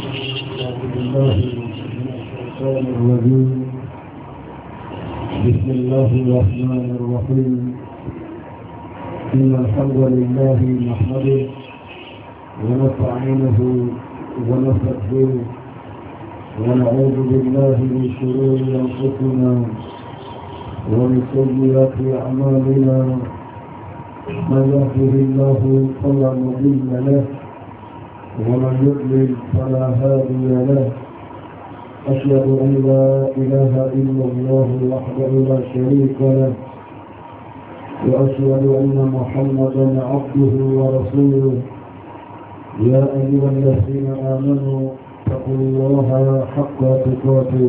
أعوذ بالله من الشيطان الرجيم. بسم الله الرحمن الرحيم. إن الحمد لله نحمده ونستعينه ونستغفره ونعوذ بالله من شرور أنفسنا ومن سيئات أعمالنا. من يهده الله فلا مضل له ومن يضلل فلا هادي له. أشهد أن لا إله إلا الله وحده لا شريك له وأشهد أن محمدا عبده ورسوله. يا أيها الذين آمنوا اتقوا الله حق تقاته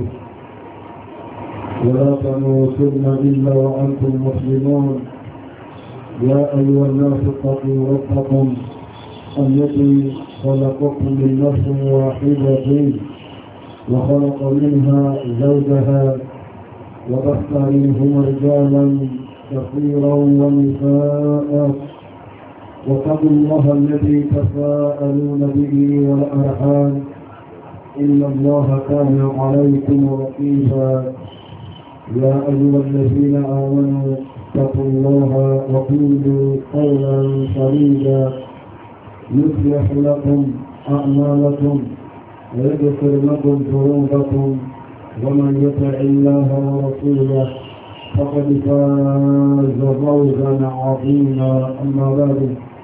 ولا تموتن إلا وأنتم مسلمون. يا أيها الناس اتقوا ربكم الذي خلقكم من نفس واحدة وخلق منها زوجها وبث منهما رجالا كثيرا ونساء. واتقوا الله الذي تساءلون به والأرحام إن الله كان عليكم رقيبا. يا أيها الذين آمنوا اتقوا الله وقولوا قولا سديدا يصلح لكم أعمالكم ويغفر لكم ذنوبكم ومن يطع الله ورسوله فقد فاز فوزا عظيما. أما بعد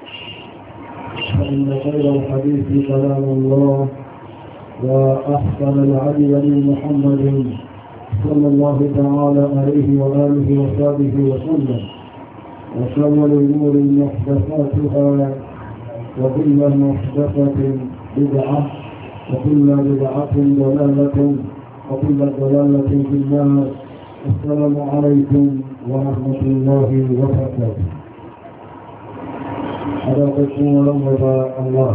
فإن خير الحديث كلام الله وأحسن الهدي هدي محمد صلى الله تعالى عليه وآله وصحبه وسلم. وشر الأمور محدثاتها وكل محدثة بدعة وكل بدعة ضلالة وكل ضلالة في النار. السلام عليكم ورحمة الله وبركاته. أدعوكم الله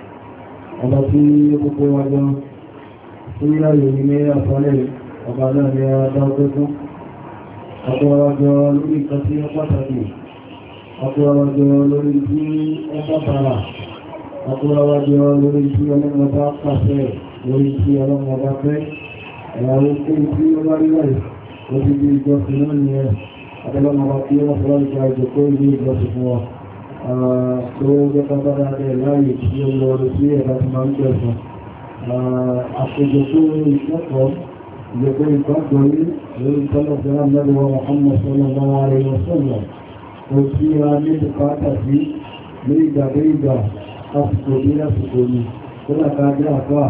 التي تقوى سيرا يميني أصلي وقال لي أدعوكم أقوى لي كثير قتلي أقوى لي أقتل أقوى لي أمم قصير لي أمم قصير àwọn òkú tí ó wá ríwáyé ó ti bí ìjọsìn náà ni ẹ adẹ́lọ́mọba tí ó wọ́n fọ́lá ìjọ ìjọkó ìlú ìjọsìn fún wọn tó jẹ́ pápára rẹ̀ láàyè tí ó lọ rí sí ẹ̀dá tí máa ń jẹ́sùn àpòjọpó ìkẹ́kọ̀ọ́ ìjọkó ìgbàgbọ́ rí lórí tọ́lọ̀fẹ́ràn mẹ́lúwọ́ Muhammad sallallahu alaihi wasallam ó tí a ní bùkátà sí ní ìgbàgbé ìgbà lásìkò ní lásìkò ní tó lákàájá àpá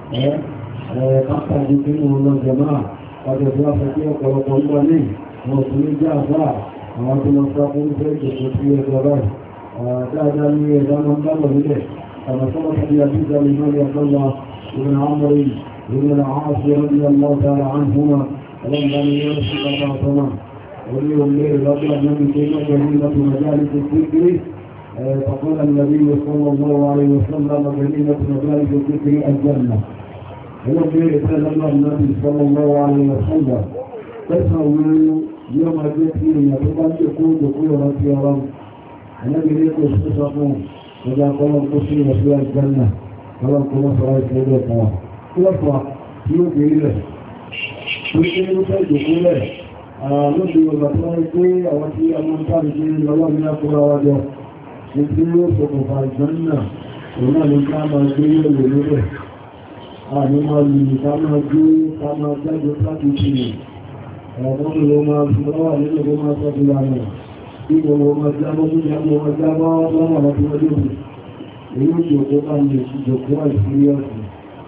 káàkiri nínú ọlọ́jọ́ náà ọjọ́ tí wọ́n fẹ́ kí ọ̀pọ̀lọpọ̀ nígbà ní wọn tún ní jẹ́ àbá àwọn tó lọ sọ fún fẹ́ ìjọsọ sí ẹgbẹ́ báyìí dáadáa ní ẹ̀dá máa ń dábọ̀ nílẹ̀ ọ̀nà tó wọ́n tàbí àbíjà lè mọ́ ọ̀pọ̀lọ ìrìn àmọ́rí ìrìn àáṣẹ́ ọdún ọmọ tààrà àǹhúnmá ọlọ́mọdá ni yóò sí ọmọ ọ̀tọ́mà orí orílẹ̀ ìlọ́pẹ́ àjọ́bí tó lọ́pẹ́ ní lọ́pẹ́ mẹ́jáde tó kékeré فقال النبي صلى الله عليه وسلم جميلة مجالس الذكر الجنة. هو في رسالة النبي صلى الله عليه وسلم تسوي يوم الجسر يتبع يكون دخول في رب النبي يقول استشرقون وإذا قال القصر وفي الجنة قال القمص رأيك لديك يطلع يوكي إليه ويقول دخوله نبي وبطلائكي وفي المنطقة الله من أقوى وجه يقول سقف الجنة وما لكام الجيل لله ànímọ̀ lè ká máa gbé ká máa jáde láti ṣe ẹ̀mọ́ ló máa lọ́wà nínú ló máa sọ́dí lánà tí gbogbo máa jábọ́ tó jábọ́ máa jábọ́ lọ́wọ́ láti wọ́n lóòrùn èyí ìjòkó bá lè ìjòkó àìsíríọ́sì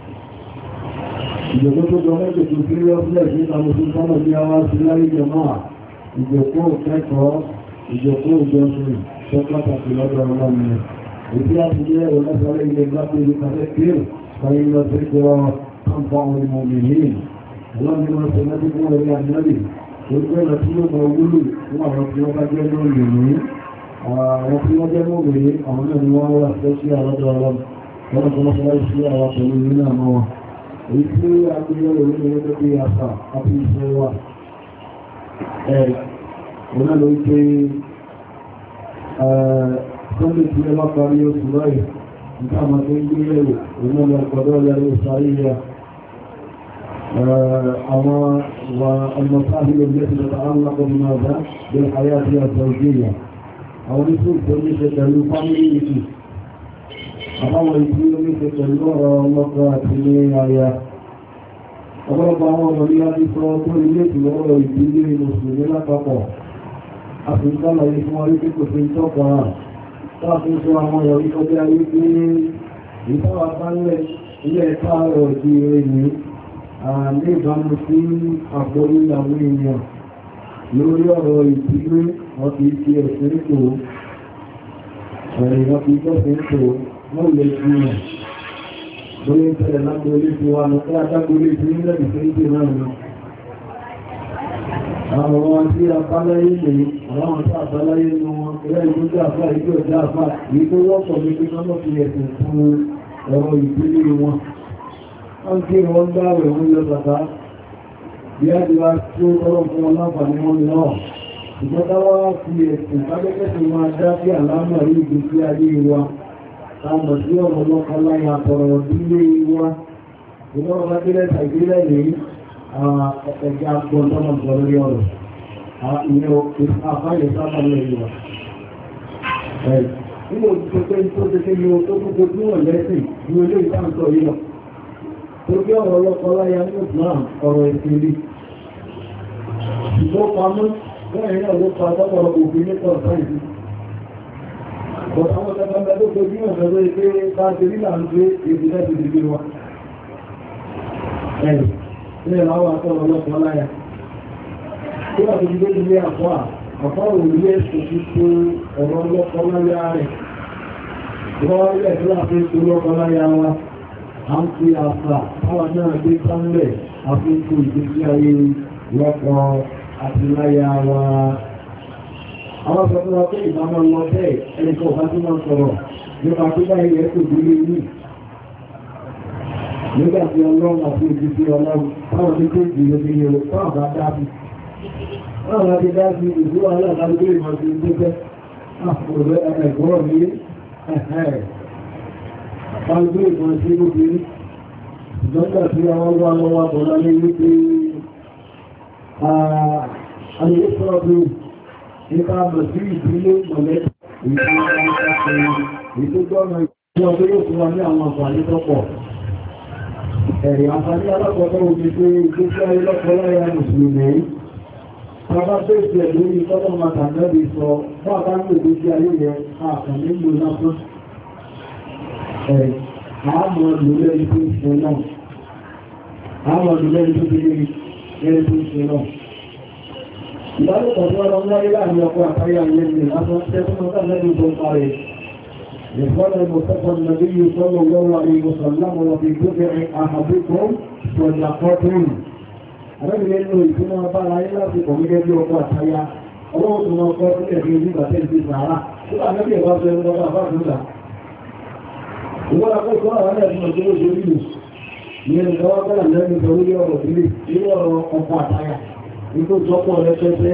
ìjòkó tó jọ mẹ́jọ tó síríọ́sì ní àmójú sọ́nà bí a wá sí láyé jẹmọ́ ìjòkó kẹ́kọ̀ọ́ ìjòkó ìjọsìn tó pàtàkì lọ́dọ̀ ọlọ́mọ èyí àti jẹ́ ọlọ́sọ̀rọ̀ ilẹ̀ gbápẹ́ فإن الذكرى تنفع المؤمنين. الله من سنتكم ولي النبي وكان فيه موجود ورسول الله المؤمنين ورسول الله المؤمنين أولا نواه واستشياء رضا الله ورسول الله الشياء وطلوبنا مواه ويسير عبدالله ولي يدكي أصحى أبي سيواه هنا لو يكي صلت لما قرية صبايا كما تنجيل ومن القضايا الأسرية والمصاهب التي تتعلق بماذا بالحياة الزوجية أو نسوء تنجيل الفاميلي أو يكون مثل اللغة والمقاتلين ọ̀pọ̀lọpọ̀ àwọn ọmọ ní a ti sọ tó ilé ìlọ́rọ̀ ìdílé mùsùlùmí lápapọ̀ àfihàn yìí fún orí pípò sí tọ́pọ̀ rà láti sọ àwọn ọ̀rọ̀ ìkọjá wípé ìtawà bálẹ̀ ilé ẹ̀ká ọ̀rọ̀ di ẹni ní ìbámu sí àgbórí àwọn èèyàn lórí ọ̀rọ̀ ìdílé wọ́n ti fi ẹ̀sìn tó wọ́n fi tọ́sìn tó wọ́n lè fi hàn lórí ìtẹ́lẹ̀ lágbóolé tí wà lọ pé adágbóolé tí ní lẹ́bì tó ń gbé náà ní àwọn ọmọ tí a bá láyé lè àwọn tí a bá láyé ní wọn ilẹ̀ ìlú jẹ́ àfá ìlú ọjọ́ àfá èyí tó wọ́pọ̀ ní pé kọ́nà fi ẹ̀sìn fún ọ̀rọ̀ ìdílé wọn wọ́n kí wọ́n gbá rẹ̀ wọ́n yọ bàbá bí á di wá tí ó tọ́rọ fún wọn láǹfààní wọn náà ìjọba wá fi ẹ̀sìn kábẹ́kẹ́sì máa dá sí àlámà rí ìgbésí ayé wa táwọn sí ọ̀rọ̀ lọ́kọ́ láyé àtọ̀rọ̀ ìdílé wa ìjọba bá kílẹ̀ tàìdílẹ̀ ní ẹ̀jẹ̀ agbọ̀ntọ́nà lórí ọ̀rọ̀ ìyẹn àfáyẹ̀ sábà lórí wa nínú òṣìṣẹ́ tó tẹ́kẹ́ ní o tó kúkú tí wọ́n lẹ́sìn ní olé ìtàǹtọ̀ yìí lọ tó bí ọ̀rọ̀ lọ́kọ́ láyé ní Islam ọ̀rọ̀ ìsinmi ìgbó pamọ́ bẹ́ẹ̀ náà ló pa tọ́pọ̀lọpọ̀ òfin nípa sáìsì àwọn ọ̀tẹ́gbẹ̀mẹ́ tó kojú ọ̀fẹ́ lórí pé bá ṣe nílà ń gbé ìpínlẹ̀ ti dìgbé wa ẹ̀rì ilẹ̀ láwọn àtọ́rọ̀ ọlọ́pàá láyà tí wà tó dìgbé ilé àpá òwúlé ẹ̀sùn tó ọ̀rọ̀ ọlọ́pàá láyà rẹ̀ wọ́n ilẹ̀ tó láti tó ọlọ́pàá láyà wa a ń fi àṣà àwọn náà gbé sánlẹ̀ àfihàn ìgbésí ayé lọ́pọ̀ àti láyà wa àwọn ọ̀sọ̀tọ̀ pé ìbámọ́ lọ bẹ́ẹ̀ ẹnìkan ọ̀bá tí wọ́n sọ̀rọ̀ nípa tó bá ilẹ̀ tó dúró ní nígbàtí ọlọ́run àti òjìsí ọlọ́run táwọn ní tó jù lóbi ní ọ̀rọ̀ táwọn bá dábí wọ́n láti dábí ìlú aláàbágbé ìmọ̀ sí tó jẹ́ àpòrẹ́ ẹgbọ́rọ̀ ní ẹ̀ẹ́ ìmọ̀ sí lóbi ní ìjọ́gbà tí àwọn wá lọ́wọ́ bọ̀lá ní wípé nípa àmọ̀ sí ìdílé mọ̀lẹ́bí ìtòjọ́nà ìjọ́ tó yóò fún wa ní àwọn àǹfààní tọ́pọ̀. Ẹ̀rì àǹfààní alákọ̀ọ́kọ́ omi pé ìgbésí ayé lọ́pọ̀lọ́yà Mùsùlùmí. Bàbá bèèrè lórí tọ́lọ́ màtàmẹ́bì sọ, bàbá ń lè gbésí ayé yẹ àkànní lò lásán. Ẹ̀rì àmọ̀ lòlẹ́ ìpín ìṣẹ́ náà. Àmọ̀ lòlẹ́ ìpín ìṣẹ́ náà. ìbálòpọ̀ tí wọ́n lọ láyé láàrin ọkọ̀ àtàyà ilẹ̀ ní lásán tẹ́kùn ọ̀tá lẹ́nu tó ń parẹ́ يقول المصطفى النبي صلى الله عليه وسلم وفي جزء أحدكم صدقة Àrẹ́bìn nínú ìtumọ̀ bá láyé láti kọ̀ gẹ́gẹ́ bí ọkọ̀ àtàyà, ọlọ́run tó máa kọ́ sílẹ̀ bí ojú ìgbàtẹ́ ìsìn sàárà, tó bá lẹ́bí ẹ̀bá fẹ́ ń lọ́gbà bá fúnlá. Ìwọ́n akọ́ ìkọ́ àwọn ẹ̀sùn ọjọ́ ojú ìlú, ní ẹni tọwọ́ bẹ́rẹ̀ lẹ́nu sọ orí ọ̀rọ̀ ilé, ní ọ̀rọ̀ ọkọ̀ àtàyà, ní tó jọpọ̀ rẹpẹtẹ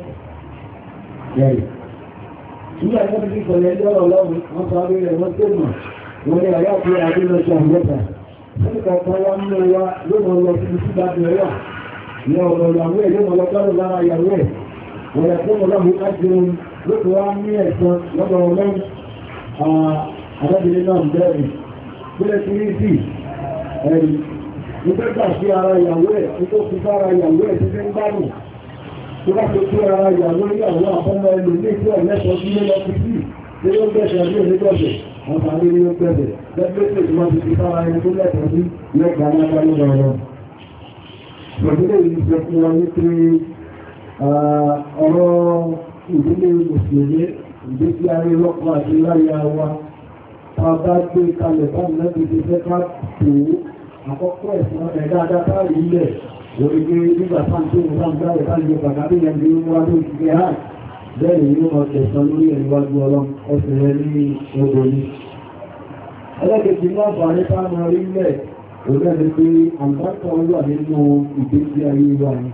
ẹ̀rì. Nígbà tí wọ́n ti kọ̀ lẹ́jọ́ ọlọ́run, wọ́n sọ abẹ́rẹ́ wọn tó mọ̀, wọ́n ní àyà pé adúlọ́ṣọ́ àmọ́ta. Wọ́n ní kọ̀ọ̀kan wá mú wa lóòrùn lọ sí ìsúgbà bẹ̀rẹ̀ ìyá ọ̀rọ̀ ìyàwó ẹ̀ yóò mọ̀lọ́gbọ́rọ̀ lára ìyàwó ẹ̀ wọ́n yà fún ọlọ́run kájẹun lókè wá ní ẹ̀sán lọ́dọ̀ ọlọ́run àdábìnrin náà bẹ̀rẹ̀ pílẹ̀ tí ní sí ẹ̀rì nígbẹ́gbà sí ara ìyàwó ẹ̀ tó fi sára ìyàwó ẹ̀ tí fẹ́ ń gbádùn tó bá tó tó ara ìyàwó ìyàwó àfọ́mọ ẹlò ní ìfẹ́ ọ̀lẹ́sọ sí lé lọ́pí sí tí ó gbẹ̀ṣẹ̀ ní onígbọ̀ṣẹ̀ àǹfààní ní ó gbẹ̀ṣẹ̀ lẹ́gbẹ̀ẹ́ tí wọ́n ti fi sára ẹni tó lẹ́tọ̀ọ́ sí lẹ́gbàá lágbàá lọ́rọ̀ Ìgbàgbé ìṣẹ́ fún wa ní pé ọ̀rọ̀ ìdílé Mùsùlùmí ìgbésí ayé lọ́pọ̀ àti láyé wa bá gbé kalẹ̀ bá lẹ́bí ti fẹ́ ká tó àkọ́kọ́ ẹ̀sán ẹ̀dá adátáàrí ilẹ̀ orígbé nígbà sáńtó ìsáǹdáwẹ̀ káàkiri pàtàkì yẹn bí wọ́n ló ti gẹ́ hàn bẹ́ẹ̀ ni ó mọ̀ tẹ̀sán lórí ẹ̀ríwájú ọlọ́m ẹsẹ̀ rẹ̀ ní odò ní. Ẹlẹ́kẹ̀ẹ́jì náà fà ní táwọn orí ilẹ̀ òjẹ́bẹ̀ pé àǹbáríkà wà nínú ìgbésí ayé wa ní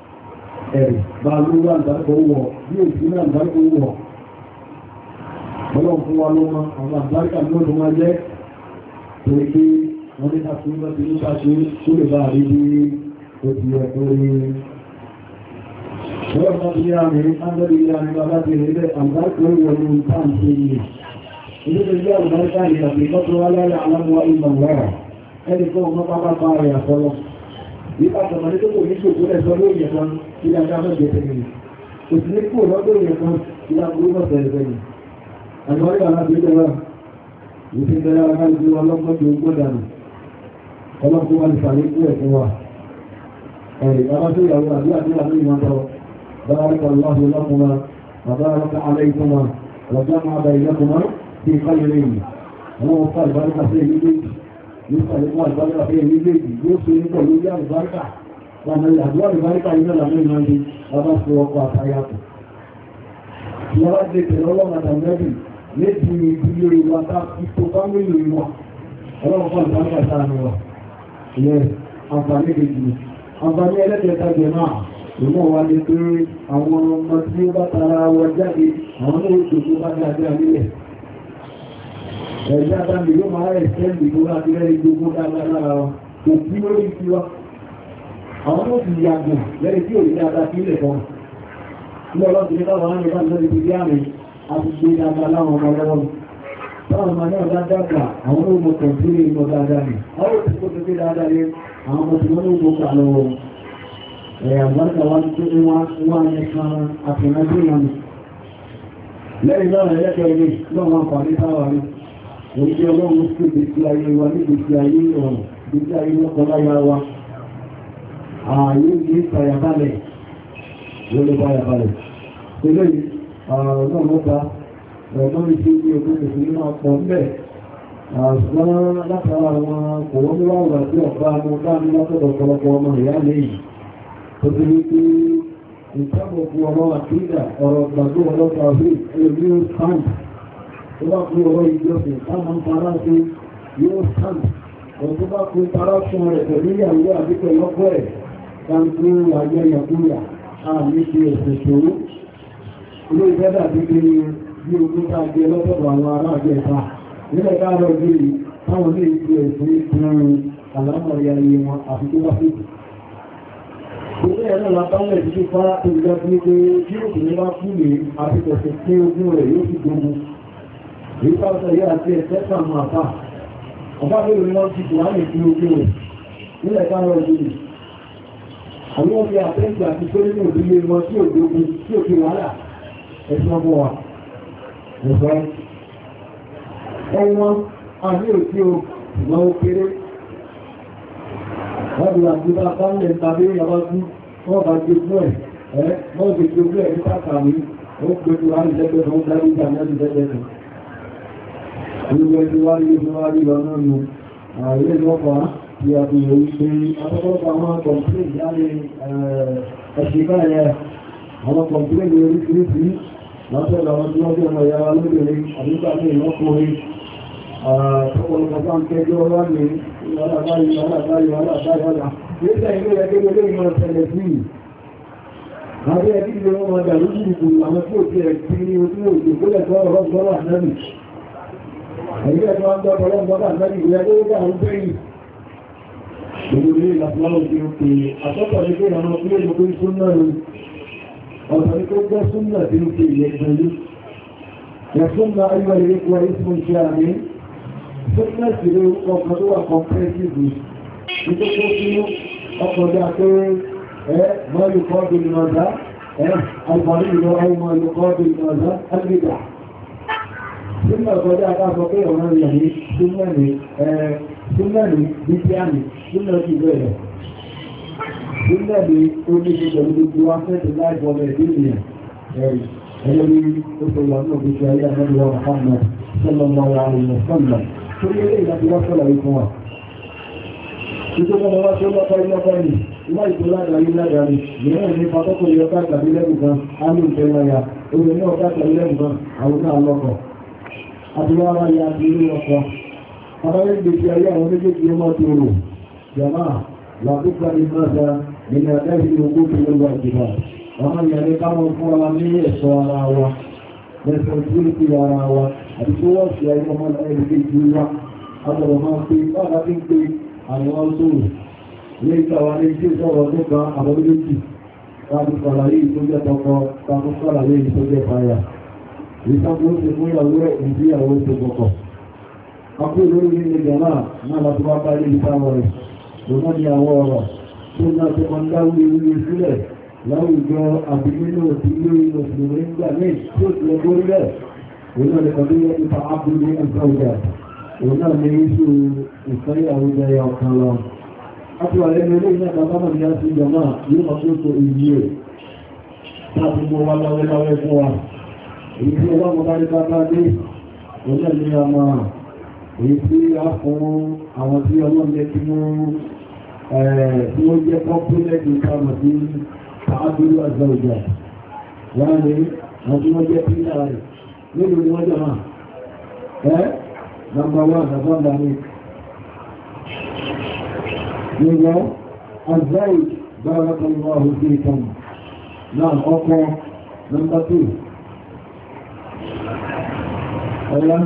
ẹ̀rì bá ló wà àǹbáríkà wọ̀ bí ò sí náà àǹbáríkà wọ̀ ọlọ́run fún wa ló mọ́ àwọn àbáríkà lóòrùn máa jẹ́ torí pé wọ́n ní ká fún lọ́tí nípa ṣe tó lè bá rí bí ó ti yẹ tó rí ọlọ́run bá ti yá mi ángẹ́lì yá mi bá ti rí bẹ́ àbáríkà ìwọ̀n ní táà ń ṣe yìí ilé tó jẹ́ àbáríkà ní àbíkọ́ tó wá lára aláwọ̀ ìmọ̀ wẹ́rà ẹni tó wọ́n pápá pa rẹ̀ àfọlọ́ nípa tọ̀mọ̀lé tó kò ní ṣòkó lẹ́sọ́ lórí ẹ̀kan ilé ajá mẹ́jẹ tẹ̀lé kò sí ní kú lọ́dọ̀ ẹ̀kan ilé agbóró mọ́sẹ̀ ẹ̀fẹ́ àgbọ́rí alábẹ́lẹ̀ wà ìfẹ́ bẹ̀rẹ̀ alábẹ́lẹ̀ ọlọ́pọ̀ tí ó gbọ́dànù ọlọ́pọ̀ wà ní fàyíkú ẹ̀kún wà ẹ̀rì bàbá tó yàwó àdúrà ní ìwọ̀ntọ́ báraka Allahu lakuma wa baraka alaykuma wa jama'a baynakuma fi khayrin àwọn ọ̀pá ìbáríkà sí èyí méjì ní ìpàdékọ́ ìbáríkà sí èyí méjì yóò ṣe ní pẹ̀lú ilé àlùbáríkà lànà àdúrà ìbáríkà yìí náà lànà ìrìnàjò bàbá fún ọkọ̀ àtàyàtọ̀ ìyáwá lè tẹ̀lé ọlọ́mọdà mẹ́bì méjì ìdílé ìwà tá ipò fámílì ìwà ọlọ́run fún ìbáríkà sáànù wà ilẹ̀ àǹfààní kejì àǹfààní ẹlẹ́kẹta jẹ náà ìmọ̀ wa ní pé àwọn ọmọ tí ó bá tara wọ jáde àwọn ní oṣù tó bá dáadáa nílẹ̀ ẹ̀já dáńdì yóò máa rẹ̀ sẹ́ndì tó bá tilẹ̀ gbogbo dáadáa lára wọn kò kí lórí tiwa àwọn ó sì yàgò lẹ́yìn tí ò ní dáadáa sílẹ̀ kan ní ọlọ́dún ní káwọn arìnrìn bá lórí ti yá mi àti gbé dáadáa láwọn ọmọ lọ́wọ́ mi táwọn ọmọ náà bá dàgbà àwọn ọmọ kọ̀ǹtírì ìmọ̀ dáadáa ni àwọn òsì kó tó gbé dáadáa ní àwọn ọmọ tí wọ́n ní ìmọ̀ kà lọ́wọ́ àgbàríkà wá tó ní wọ́n ní kan àfihànjú ìrànì lẹ́yìn náà ẹlẹ́kẹ̀ẹ́ ní lọ́wọ́ àǹfààní táwà ní oríṣẹ́ ọlọ́run sí ìgbésí ayé wa ní ìgbésí ayé ìrọ̀rùn ìgbésí ayé lọ́kọláya wa ààyè ní ìfàyàbalẹ̀ lórí báyàbalẹ̀ pẹ̀lú náà mọ́ta ẹ̀gbọ́n mi tí ó ní ogún ìsinmi náà pọ̀ ń bẹ̀ ṣùgbọ́n látara àwọn kòwọ́n ní wàhùn àti ọ̀pá mọ́ dáàmú látọ̀dọ̀ ọ̀pọ̀lọpọ̀ ọmọ ìyá lẹ́yìn tó ti rí pé ìjábọ̀kú ọ̀rọ̀ àkídà ọ̀rọ̀ gbàgbé ọlọ́pàá rí ẹlòmí ó sáǹd tó bá kú ọ̀rọ̀ ìjọsìn táwọn fara sí yóò sáǹd ọ̀rọ̀ tó bá kú fara fún rẹ̀ pẹ̀lú ìyàwó àbíkẹ̀ lọ́pọ̀ ẹ̀ káńtó ayẹyẹkúyà àmì ti ẹ̀sẹ̀ ṣòro ilé ìfẹ́dà ti gbé bí ogun tá gbé lọ́pọ̀lọpọ̀ àwọn ará àjẹta nílẹ̀ káàrọ̀ gbé táwọn ní ìfẹ́ ẹ̀sẹ̀ ìfún àlámọ̀rí ayé wọn àfi tó wá fèsì Òṣèrè ẹ̀rọ látàlẹ̀ ìdíjú fara tó ìjọ tí ó pé kí ó sì ní bá fún mi àti tẹ̀sẹ̀ tí ogún rẹ̀ yóò sì gbogbo. Èyí pàtàkì yẹ́ àti ẹ̀sẹ̀ sàmù àpá. Ọba bèèrè ni wọ́n ti kò láàrín sí ogún rẹ̀ nílẹ̀ káàrọ̀ ìdíjú. Àwọn ọmọ àtẹ́gbà ti tó nínú ìdílé wọn tí ò gbogbo tí ò fi wàhálà ẹ̀sùn ọmọ wa. Ẹ̀sọ́ ẹ̀wọ̀n àní òtí o ìgbà ó kéré wọ́n bí àjíbá pánlẹ̀ tàbí ìyàwájú wọ́n bá gbé fún ẹ̀ wọ́n gbé fún ẹ̀ ní pàtàkì ó gbé tó wárí lẹ́gbẹ̀ẹ́ fún dárí ìjà mẹ́rin lẹ́gbẹ̀ẹ́ olùgbé tí wárí ló fún wárí lọ náà nù ààrẹ lọ́pàá tí a fi yóò ṣe akọ́kọ́ àwọn kọ̀m̀pílẹ̀ láàrin ẹ̀ṣìká ẹ̀ àwọn kọ̀m̀pílẹ̀ oríṣiríṣi látọ̀lọ̀ àwọn tí wọ́n jẹ́ ọmọ ìyára lóbìnrin àbíkà ní ìlọ́kùnrin ọ̀pọ̀lọpọ̀ bá ń kẹjọ́ wá ní wàlàbáyìí nígbà ilé ẹgbẹ́ ilé ìmọ̀ ṣẹlẹ̀ sí àbí ẹbí ilé wọn máa dà lójú ìgbò àwọn tí ó ti ẹ̀ tí ní ojú òjò kólẹ̀ tó ọ̀rọ̀ gbọ́rọ̀ ànábì ẹgbẹ́ ẹ̀tọ́ wọn gbọ́ ọ̀rọ̀ gbọ́rọ̀ ànábì ìwé ẹgbẹ́ ó dáhùn bẹ́yìn gbogbo ilé ìlàpùláwò tí ó pè àtọ́tọ̀ ní pé àwọn ilé ìgbò súnmọ́ ni ọ̀tọ̀ ní kó gbọ́ súnmọ́ tí ó pè ilẹ̀ ìgbẹ̀lú yẹ̀súnmọ́ ayọ́ ilé kọ́ ìsmọ̀ ìṣẹ́ àmì Fitness ìlú ọkọ̀ tó wà competitive nítorí tí ọkọ̀ dá pé mọ́lù kọ́ọ̀dù ìmọ̀dá alìbàrí ìlú ọmọ ìlú kọ́ọ̀dù ìmọ̀dá alìbìdà. Súnmọ̀ ọkọ̀ dá ká sọ pé ọ̀nà ìyàní súnmọ̀ni bíbíàmì súnmọ̀ sí bẹ̀rẹ̀. Súnmọ̀ni ó ní ṣe pẹ̀lú gbogbo wá fẹ́ẹ̀tì láìpọ̀ ọmọ ẹ̀dí ìyẹn ẹ̀yẹ́rí ó tó wà náà gbogbo ayé àmọ́lùwà Muhammad sallallahu alaihi wa sallam. Torí ilé ìdájí wá sọ́lá ikú wa. Títí ọmọ wá tó lọ́pọ̀ ilọ́pọ̀ ní ilá ìtò ládàrí ládàrí, mìíràn ní pàtọ́kọ̀ ìyọká tàbí lẹ́bù kan, a ní ìtẹ́lọ́ya, orí ní ọ̀ká tàbí lẹ́bù kan, àwọn náà lọ́kọ̀. Àti wá wá ya ti ilé ọkọ̀. Àbáyé gbèsè ayé àwọn méjèèjì ọmọ tó rò. Jàmá, làkúkà ní mọ́ta, nínú àdáyé ogún tó lọ́wọ́ ìjìbá. Ọmọ ìyàlẹ́ káwọn fún wa ní ẹ̀ṣọ́ ara wa. responsibility ara wa àti tó wọ́n sí ayé ọmọ ẹgbẹ́ ìjú wa agbọ̀rọ̀ máa pé bára tí ń pé àwọn ọ̀sọ̀rọ̀ ilé ìtawà ní tí ó sọ̀rọ̀ tó kan àbọ̀lójì láti sọ̀rọ̀ tó jẹ́ tọkọ tàbí sọ̀rọ̀ tó jẹ́ fàyà ìsàkó ó ti fún ìyàwó ẹ̀ ìdíyàwó tó kọ̀kọ̀ akú lórí ní ìjọba náà láti wá bá ilé ìtawọ̀ rẹ̀ lọ́nà ní àwọn ọ̀rọ̀ tó náà tó máa ń dáwó ilé sílẹ̀ láwùjọ àbílẹ̀ òsìlé òsìlè nígbà ní tí ó ti lọ górí rẹ̀ òun náà lè kọ̀dé ipa abúlé ẹ̀sọ́jà òun náà ní iṣu ìfẹ́yàwó jẹ́ ọ̀kan lọ. a ti wà lẹ́nu ilé iná bàbá ní àti ìjọba yóò máa tó so ìyí ẹ̀ láti mú wa láwẹ́láwẹ́ fún wa èyí tí ọwọ́ mọ́bá ní bàbá dé òun náà ní ọmọ èyí tí a fún àwọn tí ọlọ́mọdé tí wọ́n jẹ́ kọ́pílẹ̀dì kàmọ̀ sí تعدل الزوجات يعني مجموعة فيها من المجمع نمبر 1 نظام عليك يقول الزوج بارك الله فيكم نعم أقوى نمبر 2 نعم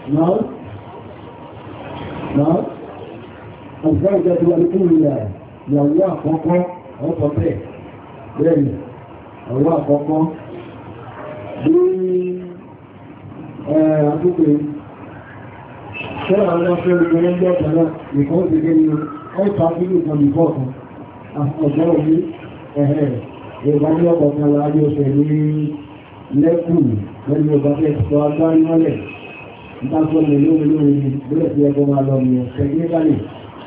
نعم الزوجة الأولى يواه أقوى أقوى bẹ́ẹ̀ni ọ̀rọ̀ àkọ́kọ́ bí àtúkò ṣẹ́rà àwọn afẹ́ ìgbẹ̀rẹ̀ ń jọ́ta náà nìkan ti gẹ́ ní ọ́ta fílù kan nìkan ọ̀gọ́ orí ẹ̀hẹ́ ìgbà ní ọkọ̀ kan láàájú ọ̀sẹ̀ ní lẹ́kùn lẹ́nu ọba fẹ́ sọ agbárí mọ́lẹ̀ ìtàkọ́ lè lórí bẹ́ẹ̀ tí ẹgbẹ́ máa lọ ní ọ̀sẹ̀ gẹ́gẹ́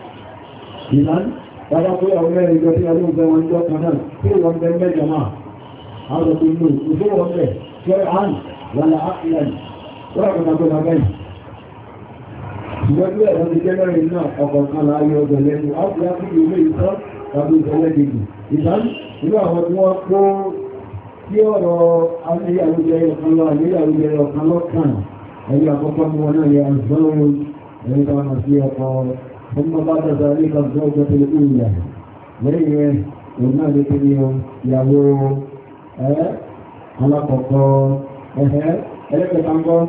bàbá pé àwọn mẹ́rin ìjọ tí a ló ń bẹ wọn jọ kan náà tí wọ́n bẹ mẹ́jọ máa àwọn tó inú ìfẹ́ wọn bẹ̀ ṣe àn wàlá ápìlẹ̀n wọ́n tó lábẹ́yìn ṣùgbọ́n tí ẹ̀rọ ti jẹ́ mẹ́rin náà ọkọ̀ kan láàáyé ọjọ́ lẹ́nu ápìlẹ̀ ilé ìtọ́ tàbí ìtọ́lẹ̀ dìbò ìtàn nínú àwọn tí wọ́n kó tí ọ̀rọ̀ aléyàwójẹ́ ọ̀kan lọ aléyàwójẹ́ ọ̀kan lọ́kàn ẹ̀yí àkọ́kọ́ ní wọn náà yẹ àzọ́rọ̀ ẹ̀yí tàwọn àti ọkọ̀ ثم بعد ذلك الزوجة الأولى ليه قلنا لكني يهو على قطة إليك تنقل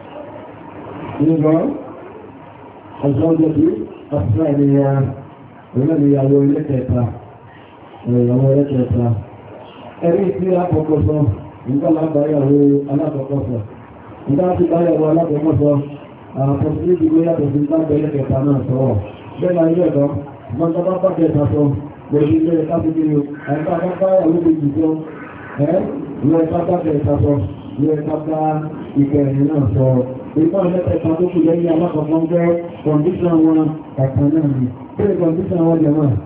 نقول الزوجة الثانية قلنا لي يهو إليك يهو إليك ẹ̀rí tí alákọ̀ọ́kọ́sọ nígbà lábáyàwó alákọ̀ọ́kọ́sọ nígbà tí báyàwó alákọ̀ọ́kọ́sọ àpọ̀sílẹ̀ ìgbé yàtọ̀ sí lábẹ́lẹ̀ kẹta náà sọ́wọ́ bẹ́ẹ̀ ayé ẹ̀dọ́ mọ́tọ́bá bá kẹta sọ pẹ̀lú ilé káfíkiri àìká bá olóògbé sọ ilé kápá kẹta sọ ilé kápá ìkẹrin náà sọ ìpá mẹ́tẹ̀ẹ̀ta tó kù lẹ́yìn alákọ̀ọ́kọ́ jẹ́ kọ̀ǹdíṣàn wọn kàkàn náà ni pé kọ̀ǹdíṣàn wọn jẹ wọn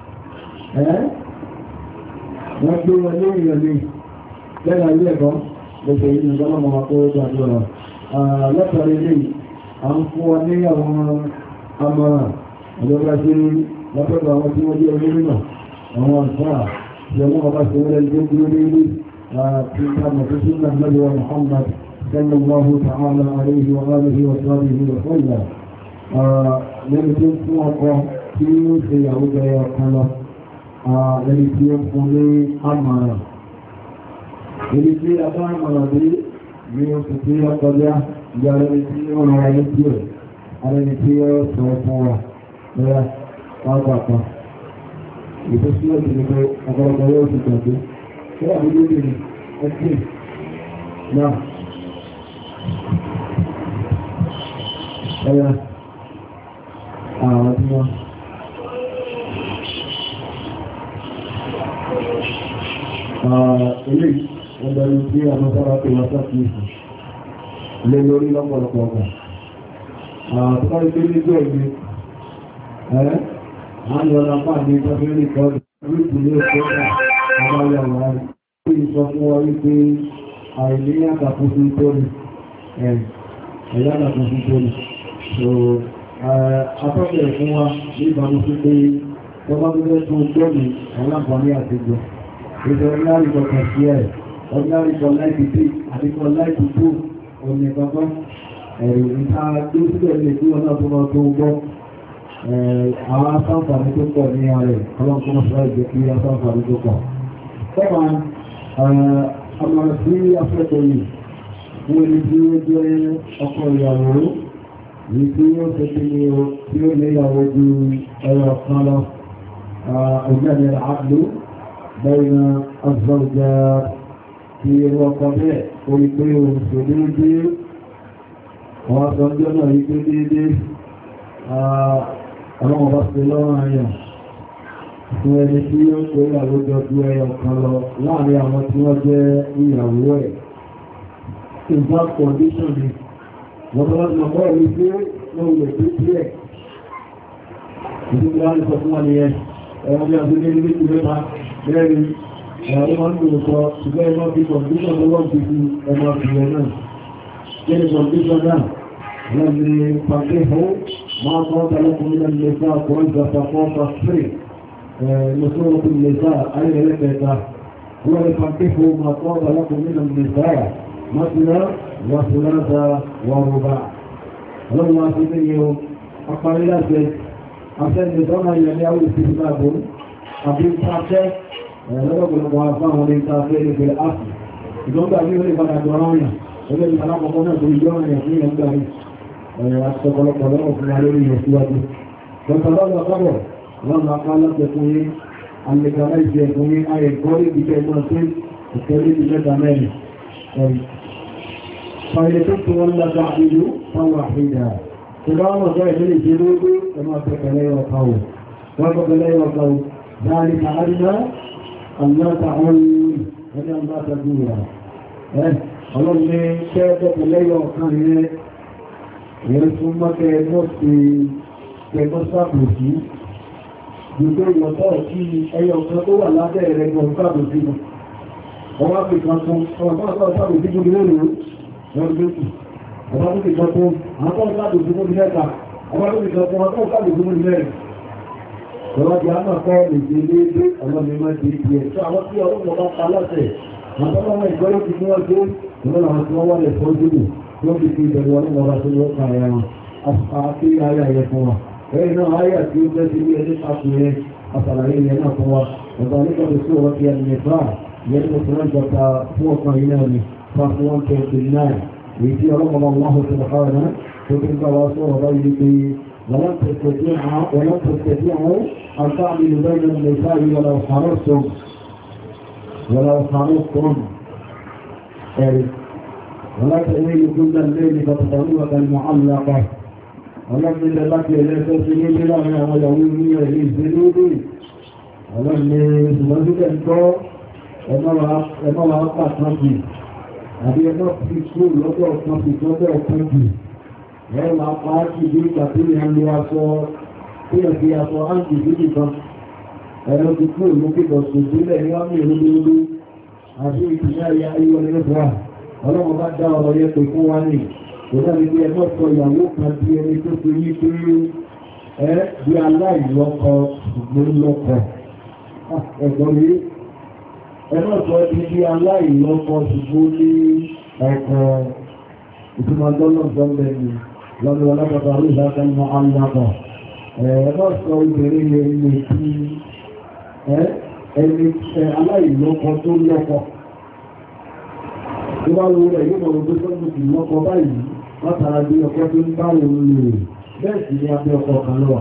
wọ́n gbé wọn ní ìrìnlẹ̀ lẹ́nà ilé ẹ̀kọ́ lẹ́sẹ̀ yìí nìjọba tó gbàdúrà lẹ́tàrí ilé à ń fún wọn ní àwọn amọ̀ràn ìjọba sí lọ́pọ̀lọpọ̀ àwọn tí wọ́n jẹ́ onímọ̀ àwọn àǹfàà tí ọlọ́pàá bá ṣe wọlé tó dúró ní ilé tí a mọ̀ tó súnmọ̀ lọ́wọ́ Muhammad sallallahu ta'ala alayhi wa alihi wa sahbihi wa sallam lẹ́nu tó fún ọkọ tí ó ṣe ìyàwó jẹ ọ̀kan lọ lẹ́ni tí ó fún ní àmàrà èdè tí a bá àmàrà bí ní oṣù tí ó kọjá ìgbà lẹ́ni tí ó rán ayé tí ó alẹ́ni tí ó sọ fún wa lọ́yà pápápá ìtò sí ọ̀sẹ̀ ní pé ọ̀pọ̀lọpọ̀ yóò ti gbàgbé tí wà ní lórí ẹgbẹ́ náà ẹ̀yà àwọn tí wọ́n ilé ọgbẹ̀rún tí a mọ́ sára pé wọ́n sáà kìí lè lórí lọ́pọ̀lọpọ̀ ọgbà àtúkọ́ ilé nígbẹ̀ ìgbé àwọn ọ̀nà pàá ní ìtọ́fẹ́rí kọ́ọ̀dù orílẹ̀ ilé ọ̀pọ̀lọpọ̀ àbáyàwó rẹ̀ tí ìsọ fún ọ wípé àìníyàtà fún sí tóní ẹ̀yàtà fún sí tóní so afẹ́fẹ́ fún wa ní ìbámu sí pé tọ́bá tó fẹ́ tún tóní ọlápàá àtijọ́ ìjọ ordinary kọ̀ọ̀kan sí ẹ̀ ordinary kọ̀ 93 àti kọ̀ 92 òní kọ̀ọ̀kan ìta tó sílẹ̀ lè tí wọ́n náà tó máa tó gbọ́ àwọn asáǹfàní tó pọ̀ ní ààrẹ ọlọ́nkọ́ sọ́rọ̀ ìjẹ́ kí asáǹfàní tó pọ̀. Tẹ́wàá àmàrà sí afẹ́kọ̀ọ́ yìí fún ẹni tí ó jẹ́ ọkọ ìyàwó yìí tí ó ṣe kí ni o tí ó lé ìyàwó ju ẹyọ kan lọ ọ̀gbẹ́ni àdó bẹ́ẹ̀nà ọ̀zọ́jà tí ẹrù ọkọ bẹ́ẹ̀ orí pé òun ṣe déédéé àwọn àtọ́jọ́ náà yìí pé déédéé ọlọ́wọ́ bá ṣe lọ́rùn àyàn fún ẹni tí ó ṣe ìyàwó jọ ju ẹyọ kan lọ láàrin àwọn tí wọ́n jẹ́ ìyàwó ẹ̀. In that condition ni wọ́n tó láti mọ̀ ẹ̀rí tí ó lè tó tí ẹ̀. Ìdíkùn láti sọ fún wọn ni ẹ ẹ̀wọ̀n bí a tó ní ilé tí mẹ́ta mẹ́rin ẹ̀rọ máa ń lò sọ ṣùgbọ́n ẹ̀mọ́ bí condition lọ́wọ́ ti fi ẹmọ ìrẹ̀ náà. Kí ni condition náà? Wọ́n ni pàṣẹ fún máa kọ́ tẹ́lẹ̀kùn ní ẹ̀lẹ́sà kọ́ ìgbàta kọ́ pàṣẹ نصورة النساء أي لكتا هو يفكفه ما طاب لكم من النساء مثنى وثلاثة ورباع لما سيديه أقالات عشان نظام يعني أول استثباب أبين تاكي لذلك المعافاة والإنتاكين في الأصل إذن تأبيه لبنى دورانيا وذلك الكلام قلنا بريجوانا يحيي أمداري أستغل قدره في العلوم يسواده فانتظر قبر lọ́nà akálọ́pẹ̀ fún yí alẹ́gbẹ̀rẹ̀ ìjẹ́ fún yí ayẹ̀ kọ́rí ìjẹ́ náà tí ìkẹ́lẹ̀ ìjẹta mẹ́rin ẹ̀rì fàílẹ̀ tó tó wọ́n lọ́ta ìlú fáwọn àfíjà tó bá wọ́n jẹ́ ìfẹ́lẹ̀ ìjẹ́ lógó ẹmọ́ pẹ̀kẹ̀lẹ̀ ọkàwò wọ́n pẹ̀kẹ̀lẹ̀ ọkàwò dáadé àádìná àmọ́ta ọ̀rìn ẹni àmọ́ta dúrà ọlọ́ni pẹ̀kẹ̀lẹ̀ ọkàn rẹ̀ fún mọ́kẹ́ mọ́ gbogbo ìwọ̀tọ́ kí ẹyọ kan tó wà lábẹ́ rẹ̀ gbọ́n sáàbò sí wọn. Wọ́n wá pè kan fún ọmọ sáàbò sí gbogbo lóòrò wọ́n gbé kù. Ọba tó pè kan fún àwọn sáàbò sí gbogbo mẹ́ta. Ọba tó pè kan fún àwọn sáàbò sí gbogbo mẹ́rin. Ọba di àmà kọ́ èdè léèdè ọlọ́mọ ìmọ̀ ti di ẹ̀. Tó àwọn tí ọlọ́mọ bá pa lọ́sẹ̀. Àwọn ọmọ ìgbọ́lọ́ ti fún wọn tó ìwọ́n àwọn tí wọ́n wà lẹ̀ fọ́ dúdú. Tí wọ́n fi fi ìbẹ̀rù ọlọ́mọ ọba tó lọ́ ka ẹran. Àti ayé ayẹ fún wa. Ẹ̀yìn náà ayé àti ó bẹ́ sí ilé ẹni pàtàkì àtàlàyé ilẹ̀ náà fún wa. Ọ̀dọ̀ nígbàtí sí ọ̀rọ̀ ti ẹni nìfà yẹn tó fún ẹjọta fún ọkàn ilẹ̀ ni fásitì 129. Èyí tí ọlọ́mọba Allahu subhanahu tó fi ń bá wa sọ̀rọ̀ báyìí pé wọ́n tẹ̀sẹ̀ àwọn àtàmì lẹ́yìn nìfà wọ́lá ọ̀fàrọ̀sùn ẹ̀rì wọ́n tẹ̀lé ìgbóndà lẹ́yìn bàtàkì ọlọ́pìnlẹ̀ láti ẹlẹ́fẹ́ sí ní láàrin àwọn ìyàwó ní ẹ̀rí ìgbélódé ọlọ́pìnlẹ̀ ìṣùgbọ́nsílẹ̀ ń tọ́ ẹmọ́wàá pàtàkì àbí ẹmọ́ fi kú lọ́dọ̀ ọ̀pọ̀pì tọ́jọ́ ọ̀pọ̀pì ẹwà pàákì bí ìpàtí ní àlò aṣọ tí ẹ̀ fi aṣọ áǹkì síbì kan ẹ̀rọ ti kú ìmúkìtọ̀ sòsílẹ̀ ní wọ́n mú ìlú àti ìpìlẹ̀ ayé ayé ọlọ́wọ́ bá dá ọ̀rọ̀ yẹ pé fún wa ní ìdáni bí ẹgbọ́ sọ ìyàwó kan bí ẹni tó fi yí pé bí aláìlọ́kọ ṣùgbọ́n lọ́kọ ẹ̀gbọ́n rí ẹgbọ́ sọ bí aláìlọ́kọ ṣùgbọ́n ní ọkọ ìtumọ̀ lọ́lọ́gbọ́nbẹ̀ ni lọ́nà ọlọ́pàá olóògbàmọ́ alábọ̀ ẹgbọ́ sọ obìnrin ẹni tí ẹni aláìlọ́kọ tó lọ́kọ tó bá wo rẹ̀ yóò mọ̀ tó sọ́dún sí lọ́kọ báyìí látara bí ọkọ tó ń bá wọn lè bẹ́ẹ̀ sì ní abẹ́ ọkọ kan lọ́wà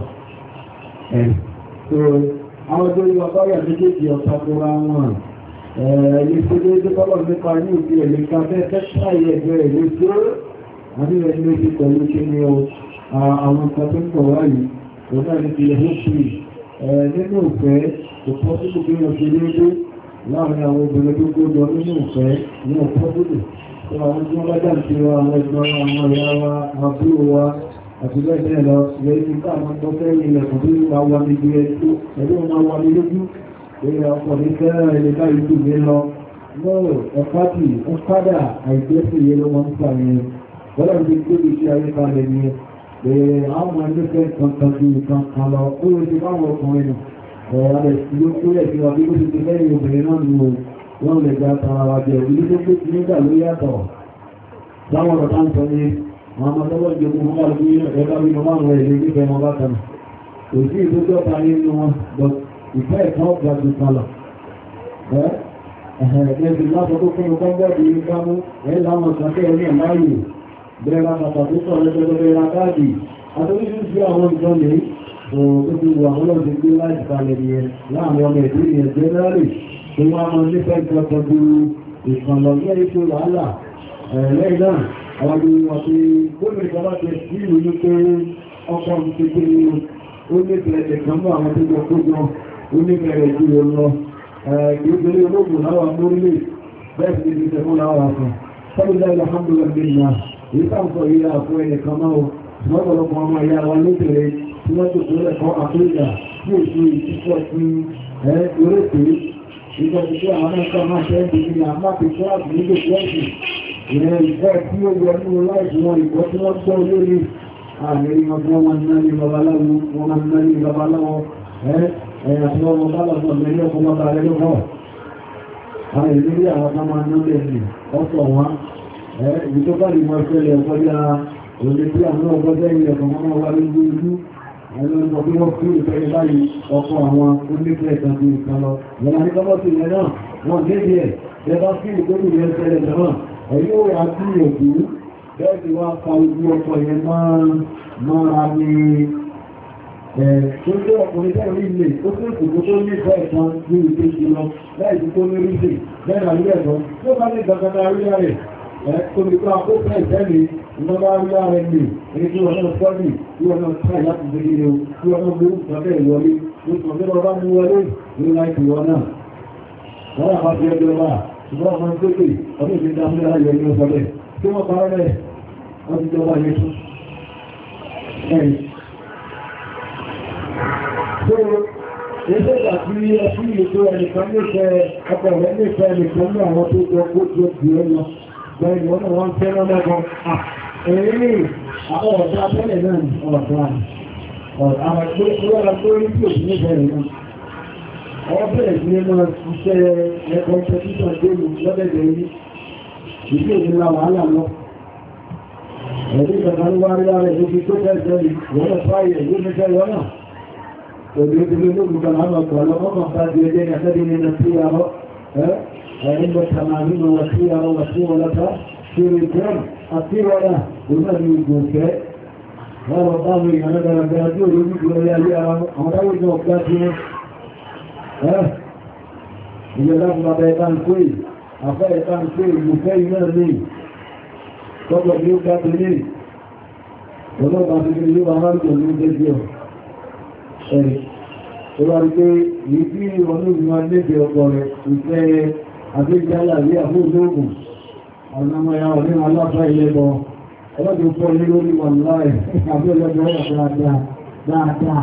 àwọn tó yíwa báyà méjèèjì ọ̀ta tó ra wọn ẹ̀yẹ tó dé tó kọ́lọ̀ nípa ní òfin ẹ̀lẹ́ ká fẹ́ tẹ́tàyẹ ẹgbẹ́ ẹ̀lẹ́ tó àbí ẹ̀lẹ́ ti pẹ̀lú kí ni àwọn nǹkan tó ń bọ̀ wáyìí òun náà ní ti ẹ̀hún sí nínú ìfẹ́ kò pọ́ sí gbogbo èèyàn ṣe lédè láàrin àwọn obìnrin tó gbójọ nínú ìfẹ́ ní ọ̀pọ̀ gbogbo tó àwọn tí wọ́n bá jà ti wá àwọn ẹgbọ́n àwọn ìyá wa àbúrò wa àti bẹ́ẹ̀ lọ lẹ́yìn tí káàmọ́ tó fẹ́ ilẹ̀kùn tó wà wà ní ibi ẹ̀tọ́ ẹ̀dọ́ ma wà ní lójú èyí ọkọ̀ ní fẹ́ràn ẹ̀lẹ́ká ìlú mi lọ lọ́rọ̀ ẹ̀fàtì ẹ̀fàdà àìjẹ́sì yẹ ló wọ́n ń fà yẹn wọ́n ti gbé iṣẹ́ ayé kalẹ̀ ni àwọn ẹgbẹ́ kankan ju nǹkan kan lọ ó yẹ ti báwọn ọkùnrin nù ọ̀rẹ́ tí ó kó yẹ kí wọ́n bí ó ti ti lẹ́yìn obìnrin náà nù wọ́n lè gba tara wa jẹ ìlú tó gbé ti nígbà ló yàtọ̀ láwọn ọ̀rọ̀ táǹtọ ní àwọn ọmọdọ́wọ́ ìjọba wọn bá lórí ẹ̀ka bí wọ́n máa rẹ̀ ilé nífẹ̀ẹ́ wọn bá kan kò sí ìdójọ́ta nínú wọn but ìfẹ́ ẹ̀kan ọ̀gá ju kan lọ ẹ̀ẹ́dẹ̀ẹ́dẹ̀ látọ̀ tó fún ọkọ̀ bọ́ọ̀dì ìgbàmú ẹ̀ láwọn ìsàkẹ́ ẹ̀rí ẹ̀láyè bẹ̀rẹ̀ àtàkì sọ̀rọ̀ lẹ́gbẹ̀rẹ̀ àkáàdì àtọ́lẹ́sí àwọn ìjọ́lẹ̀ tó ti wà ọlọ́dún gbé láti kalẹ̀ ní ẹ láàrin ọmọ ẹ̀dẹ́ ìyẹn jẹ́nẹ́rì tó wá mọ́ nífẹ̀ẹ́ ìjọba ju ìkànlọ́gbẹ́ ètò wàhálà lẹ́yìn náà àwọn ìwọ̀n ti gómìnà ìjọba ti sí ìlú ní pé ọkọ̀ ti pé ó nífẹ̀ẹ́ ẹ̀kan mọ́ àwọn tó jọ kójọ ó nífẹ̀ẹ́ jù lọ ìgbèrè ológun láwà mórílẹ̀ bẹ́ẹ̀ sí ti tẹ̀mú láwà fún sọ́lọ́dá ilẹ̀ ìtàǹkọ̀ ìyá àpò ẹnìkan náà lọ́pọ̀lọpọ̀ ọmọ ìyá wa lóbìnrin tí wọ́n tó tó lẹ́kọ́ àpéjà tí ó ṣe ìtìkọ́ sí orékè ìgbà tí kí àwọn náà máa ṣe ń bí i àmápi kíláàsì nígbè kíláàsì ìrìn ìfẹ́ tí ó yọ ní láìsí wọn ìkọ́ tí wọ́n gbọ́ lórí àmì ọgbọ́n wọn náà ní babaláwo wọn náà ní babaláwo àti ọmọ bálàbọ̀ mẹ́rin ọkọ̀ mọ́ta rẹ̀ lọ́wọ́ àwọn ìrírí àwọn kan máa ná lẹ́yìn ọ̀pọ̀ wọn ìtọ́kà lè mọ̀ ìṣẹ́lẹ̀ ọ̀pọ̀lá òní tí àwọn ọgbọ́jẹ́ ilẹ̀ kọ̀ọ̀kan wà lójú ìlú àwọn ọmọ bí wọ́n fi ìfẹ́ báyìí ọkọ̀ àwọn onífẹ́ ìtàkì ìkan lọ ìyẹn ní kọ́mọ́tì ilẹ̀ náà wọ́n dédé ẹ̀ jẹba sí ìgbóhùn ìyẹn ṣẹlẹ̀ náà ẹ̀yí ó wà sí òkú bẹ́ẹ̀ ti wá fa ojú ọkọ̀ yẹn máa ní tó jẹ́ ọkùnrin tẹ́rù ilé ó tó ìkòkò tó nífẹ́ ìkan ní ìgbéjì lọ láìsí tó ní ríṣì bẹ́ẹ̀ àrí ẹ̀kọ́ tó bá ní gbàgbàgbà rí rẹ̀ Kòmìkọ́ àkókò ìtẹ́lẹ̀ ìjọba ríra rẹ̀ ní ẹni tí wọ́n náà sọ́dì tí wọ́n náà tàí láti gbé ilé tí wọ́n náà gbórúkú sọ́dẹ̀ ìwọlé ní ọjọ́ ọba mú wọlé ní láìpì wọn náà. Wọ́n yà máa fi ẹgbẹ́ ọba ṣùgbọ́n ọmọ ń pépè ọdún ìgbé dámúlẹ̀ ayọ̀ ní ọ̀sọ̀bẹ̀ tí wọ́n parọ́ rẹ̀ wọ́n ti jọba yẹn tún. Ẹgbẹ́ àti ẹ̀sí ètò ẹnìkan nífẹ̀ẹ́ ọkọ̀ rẹ̀ nífẹ̀ẹ́ ẹnìkan ní àwọn tó jọ kó jọ jù ẹ lọ. Bẹ́ẹ̀ni wọ́n náà wọ́n fẹ́ràn lẹ́gbọ́n. Èyí àwọn ọ̀dọ́ abẹ́lẹ̀ náà ni ọ̀dọ́ àmì. Àwọn ìgbóríwọ́ra tó rí tí ò sí ní bẹ̀rẹ̀ náà. Ọwọ́ bẹ̀rẹ̀ sí ní máa ṣiṣẹ́ ẹ̀kọ́ ìṣẹ́síṣàn déèlù lọ́dẹ̀dẹ̀ yìí. Ìdí òní la wàhálà lọ. Ẹ̀dí ìjọba ń wá rí ara ẹ̀ lóbi tó fẹ́ jẹ́ ìwọ́n lọ fáyẹ̀ ìlú ní fẹ́ yọ náà. Òbí ìdílé lóògùn kan àwọn ọ̀pọ̀ ọlọ́mọ́kàn bá di ẹjẹ́ ní àtẹ́bí ní nàìjíríà عند التمامين والسيرة والسيرة في الكرم السيرة ومن الجوكاء هذا الضامن أنا بأجور يجب إلى أمراوي جوكاتنا إذا لفظ بيتان كوي أفايتان كوي مكينا لي قبل جوكاتني ولو قابل يجب أمراوي جوكاتنا Ìwọ̀n pé ìfí ìwọ̀n ìgbìmọ̀ lẹ́gbẹ̀ẹ́ ọkọ̀ rẹ̀ ìfẹ́ àgbéjálà rí àfóòdógún ọ̀nà ọmọ ìyàwó ní aláfà ilẹ́bọ̀ ọlọ́dún fọ́ ilé lórí wọn láì àbẹ́lẹ́gbẹ̀ ọ̀rọ̀ dáadáa.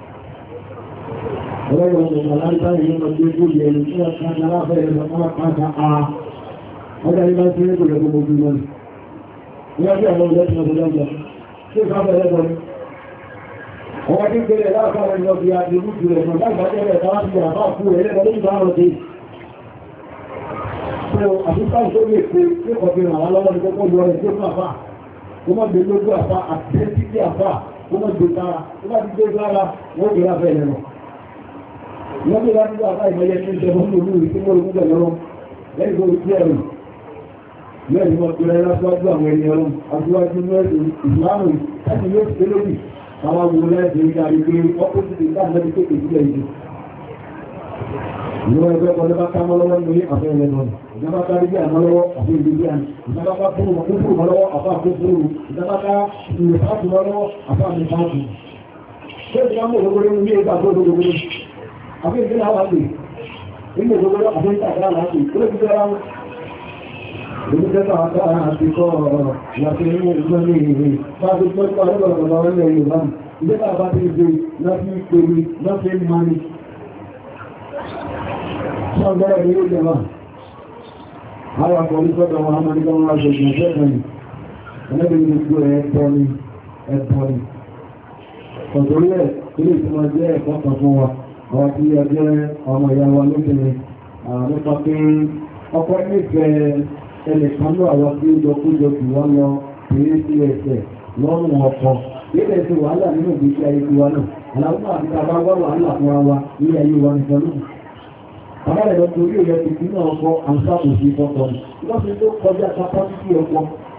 Ọlọ́dún ọmọ aláìsá ìlú ọdún tó yẹ ní ọ̀kan aláfà ilẹ́bọ̀ ọmọ pàtà a ọjọ́ ilá sí ẹgbẹ̀ lẹ́gbẹ̀ gbogbo wọn. Wọ́n bí àwọn ọjọ́ tí wọ́n lọ́gbọ̀ tí ó sáfẹ́ lẹ́gbọ̀ ní. Ọwọ́ tí ń pẹ̀lẹ̀ láàfàà lọ bí i ìrújú rẹ̀ mọ̀ láìbájẹ́ rẹ̀ tàbí àbá fún ẹ̀lẹ́gbẹ̀ lórí bá ọdún. Àfíkà tó lè pé ní ọ̀fẹ́ àwọn alọ́wọ́ ní kọ́kọ́ lọ rẹ̀ tó fún àfá, kó mọ́ gbé lójú àfá àti títí àfá, kó mọ́ gbé tára, kó mọ́ gbé lára wọ́n gbé láfẹ́ ẹ̀rọ. Wọ́n gbé láti gbé àfá ìmọ̀yẹ ní ìjẹ fún olú ìtí mọ́ olú jẹ lọ́rọ̀ lẹ́yìn tó ti ẹ̀rù. Lẹ́yìn mọ́ gbé lára síwájú àwọn ẹni ọlọ́run, aṣíwájú mẹ́rin ìsìláàmù láti yóò ṣe lórí àwọn wo lẹ́sìn ìgbà ìgbé ọkùnrin ìgbà mẹ́rin tó kè sílẹ̀ ìjọ. Ìwọ̀n ẹgbẹ́ ọkọ̀ bá ká mọ́ lọ́wọ́ ní àfẹ́ ẹlẹ́nu ọ̀nà. Ìjọba ká rí bí àmọ́ lọ́wọ́ àfẹ́ ìlú bí àmì. Ìjọba ká fún ọmọ lọ́wọ́ àfá àfẹ́fúrú. Ìjọba ká ìrìn fáàtù lọ́wọ́ àfá àmì fáàtù. Ṣé ìjọba mọ̀ gbogbo ní ìgbà tó gbogbo? Àfẹ́ ìgbìlá wà pè. Ìgbà gbogbo àfẹ́ ìtàkà láti. Ó lè fi jẹ́ ara wọn. Èmi jẹ́ta àtàrà àti kọ́ ọ̀rọ̀ ìyàfẹ́ inú ìgbọ́n ní ìrìn. Fáàtù tó kọ́ ọ̀rọ̀ ọ̀rọ̀ Yorùbá. Ìjọba bá ti gbé láti pèmí láti mani. Ṣọ́gbọ́rọ̀ ní ó jẹba. Àwọn akọ̀lú sọ́dọ̀ wọn a máa ní kọ́wọ́n aṣọ ìgbẹ̀ṣẹ́ ẹ̀mì. Ẹlẹ́bìn gbogbo ẹ̀ẹ́tọ́ ni. Ọ̀tọ̀rí ẹ̀ tó lè tí wọ́n jẹ́ ẹ̀kọ́ kan fún wa. Àwọn tí a jẹ́ ọmọ ìyá wa lóbìnrin. Nípa pé ọkọ̀ nífẹ̀ẹ́ ẹnìkan ló àwọn tí ó jọ kújọ jù wọ́n lọ pèrè sí ẹsẹ̀ lọ́rùn ọkọ̀. Ilé ti wàhálà nínú ìgbésí ayé tiwa náà. Àlàáfíà àti tàbá wá wàhálà fún wa ní ayé wa nìkan náà. àbálẹ̀ lọ torí òyẹ ti fi náà ọkọ̀ àǹsáàbòsí fọ́tọ̀ lọ́sí tó kọjá kapásítì ọkọ̀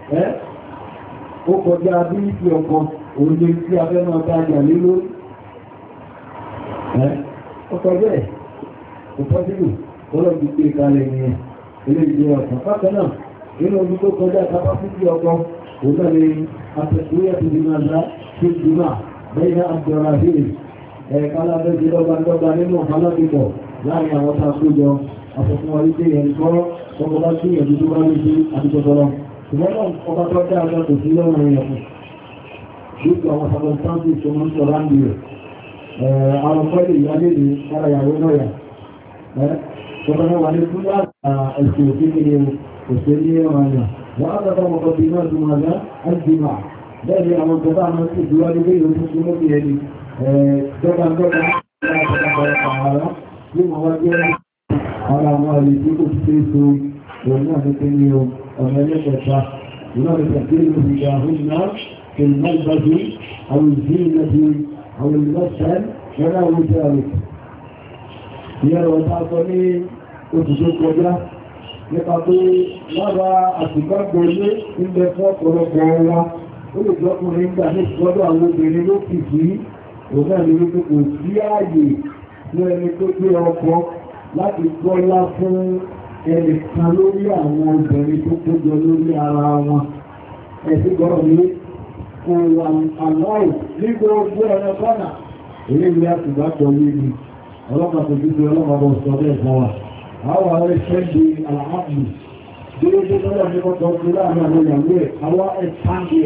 ó kọjá abílítì ọkọ̀ òye tí a fẹ́ máa bá jà lé lórí ọkọ̀ bẹ́ẹ̀ kò pọ́sílù ọlọ́dún pé kalẹ̀ ní ilé ìjọ ọ̀sán pátá náà nínú ojú tó kọjá kapásítì ọkọ̀ òun náà ni àtẹ̀kúrẹ́ ti di máa dá sí ìdúmà bẹ́ẹ̀ àjọra hìrì kálábẹ́jì lọ́gbàndọ́gba nínú alábìbọ̀ láàrin àwọn tá a kó jọ àfọ̀fún wa wípé ẹni kọ́ ọkọ̀ bá sí ẹ̀dùn tó bá ní sí àdúgbòtọ́lọ́ ṣùgbọ́n náà ọba tó dá àjọ kò sí lọ́rùn ẹ̀yẹ̀ fún lókè àwọn sàbọ̀nsáńtì tó máa ń sọ láńdì rẹ̀ àwọn ọkọ̀ ilé ìyálé ní kára ìyàwó náà yà tọ́kọ̀ náà wà ní fún ẹ̀sìn òkèkèrè òṣèlú ẹ̀rọ àyà wọ́n á tọ́kọ̀ ọmọkọ̀ bí náà tó máa dá ẹ̀dìmà bẹ́ẹ̀ ni àwọn ọkọ̀ bá máa ń sì dúró ní bẹ́ẹ̀ lóṣù tó lókè ẹni dọ́gbàndọ́gbà ní wọ́n wá jẹ́ ara àwọn àlejò kò sí èso òun náà ní pé ní ọ̀nà ẹlẹ́kẹta ìlànà ìtàkìlì ìgbà húnná kìlmọ́gbàdì àwọn ìzínàdì àwọn ìlọ́sẹ̀ ẹ̀rọ àwọn ìjẹ́rì ìyẹ́rọ ọ̀tá sọ ní oṣù tó kọjá nípa pé lára àtìgbàgbọ́ ilé ń bẹ fún ọ̀pọ̀lọpọ̀ wa ó lè jọkùnrin gbà ní ìṣọ́dọ̀ àwọn obìnrin ló kì sí òun náà ní wípé kò sí ààyè ní ẹni tó gbé ọkọ̀ láti gbọ́lá fún ẹnìkan lórí àwọn obìnrin tó kójọ lórí ara wọn ẹ̀sí gbọ́rọ̀ ní kò wà aláì ní gbogbo ẹ̀rọ kọ́nà ilé ìwé àtìgbàpọ̀ yìí ni ọlọ́pàá tó gbígbé ọlọ́pàá bọ̀ sọ bẹ́ẹ̀ fún wa àwọn ará ṣẹ́ndì àlàáfù déédéé lọ́wọ́ ní kọ́kọ́ tó láàrin àwọn ìyàwó ẹ̀ àwọn ẹ̀sánde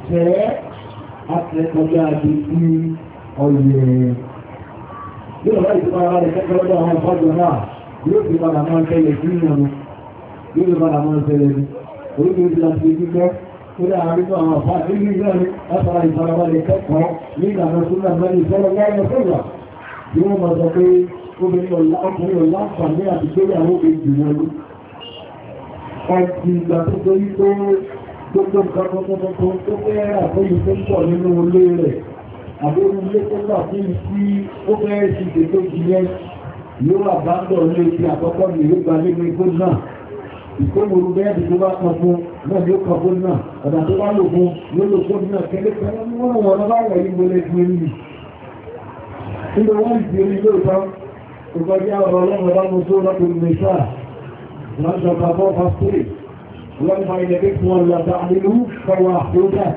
afẹ́ kọjá àti sí ọyẹ̀ bí ọ̀rá ìtìpá ara rẹ̀ kẹ́kẹ́ lọ́dọ̀ àwọn ọ̀fọ́jọ náà yóò fi padà máa tẹ́lẹ̀ sí ìyànú yóò fi padà máa tẹ́lẹ̀ ní orílẹ̀-èdè láti gbígbẹ́ tó dá àárín àwọn àfá ìlú ìlú látara ìfarabalẹ̀ kẹ́kọ̀ọ́ ní ìlànà súnmọ́ mẹ́rin ìfẹ́lẹ̀ láyé fẹ́lẹ̀ tí wọ́n mọ̀ sọ pé ọkùnrin ọ̀lá pàdé àti gbéyàwó kejì wọn ní ọtí ìgbà tó tó yí tó gbogbo nǹkan tó fẹ́ àfẹ́yìn tó ń pọ̀ nínú ilé rẹ̀ àbúrú ilé tó gbà fún ìsí ó fẹ́ sí ìdètò ìjìyẹn yóò àbándọ̀ ilé ti àkọ́kọ́ ní ìlú gba nínú igbó náà ìkómòrò bẹ́ẹ̀dì tó bá kan fún náà ní ó kan fún náà ọ̀dà tó bá lò fún ló lò fún náà kẹ́lẹ́ kẹ́lẹ́ wọ́n wọ́n bá wọ̀ yí gbọ́lẹ̀ fún ẹni nínú wọ́n ti rí lóòtọ́ tó kọjá ọ̀rọ̀ ọlọ́run bá mú tó lọ́pọ̀ ìmẹ̀ṣà lọ́jọ́ kàbọ́ pàṣẹ wọ́n máa ilẹ̀ bí fún ọlọ́ àdínú fọwọ́ àkójá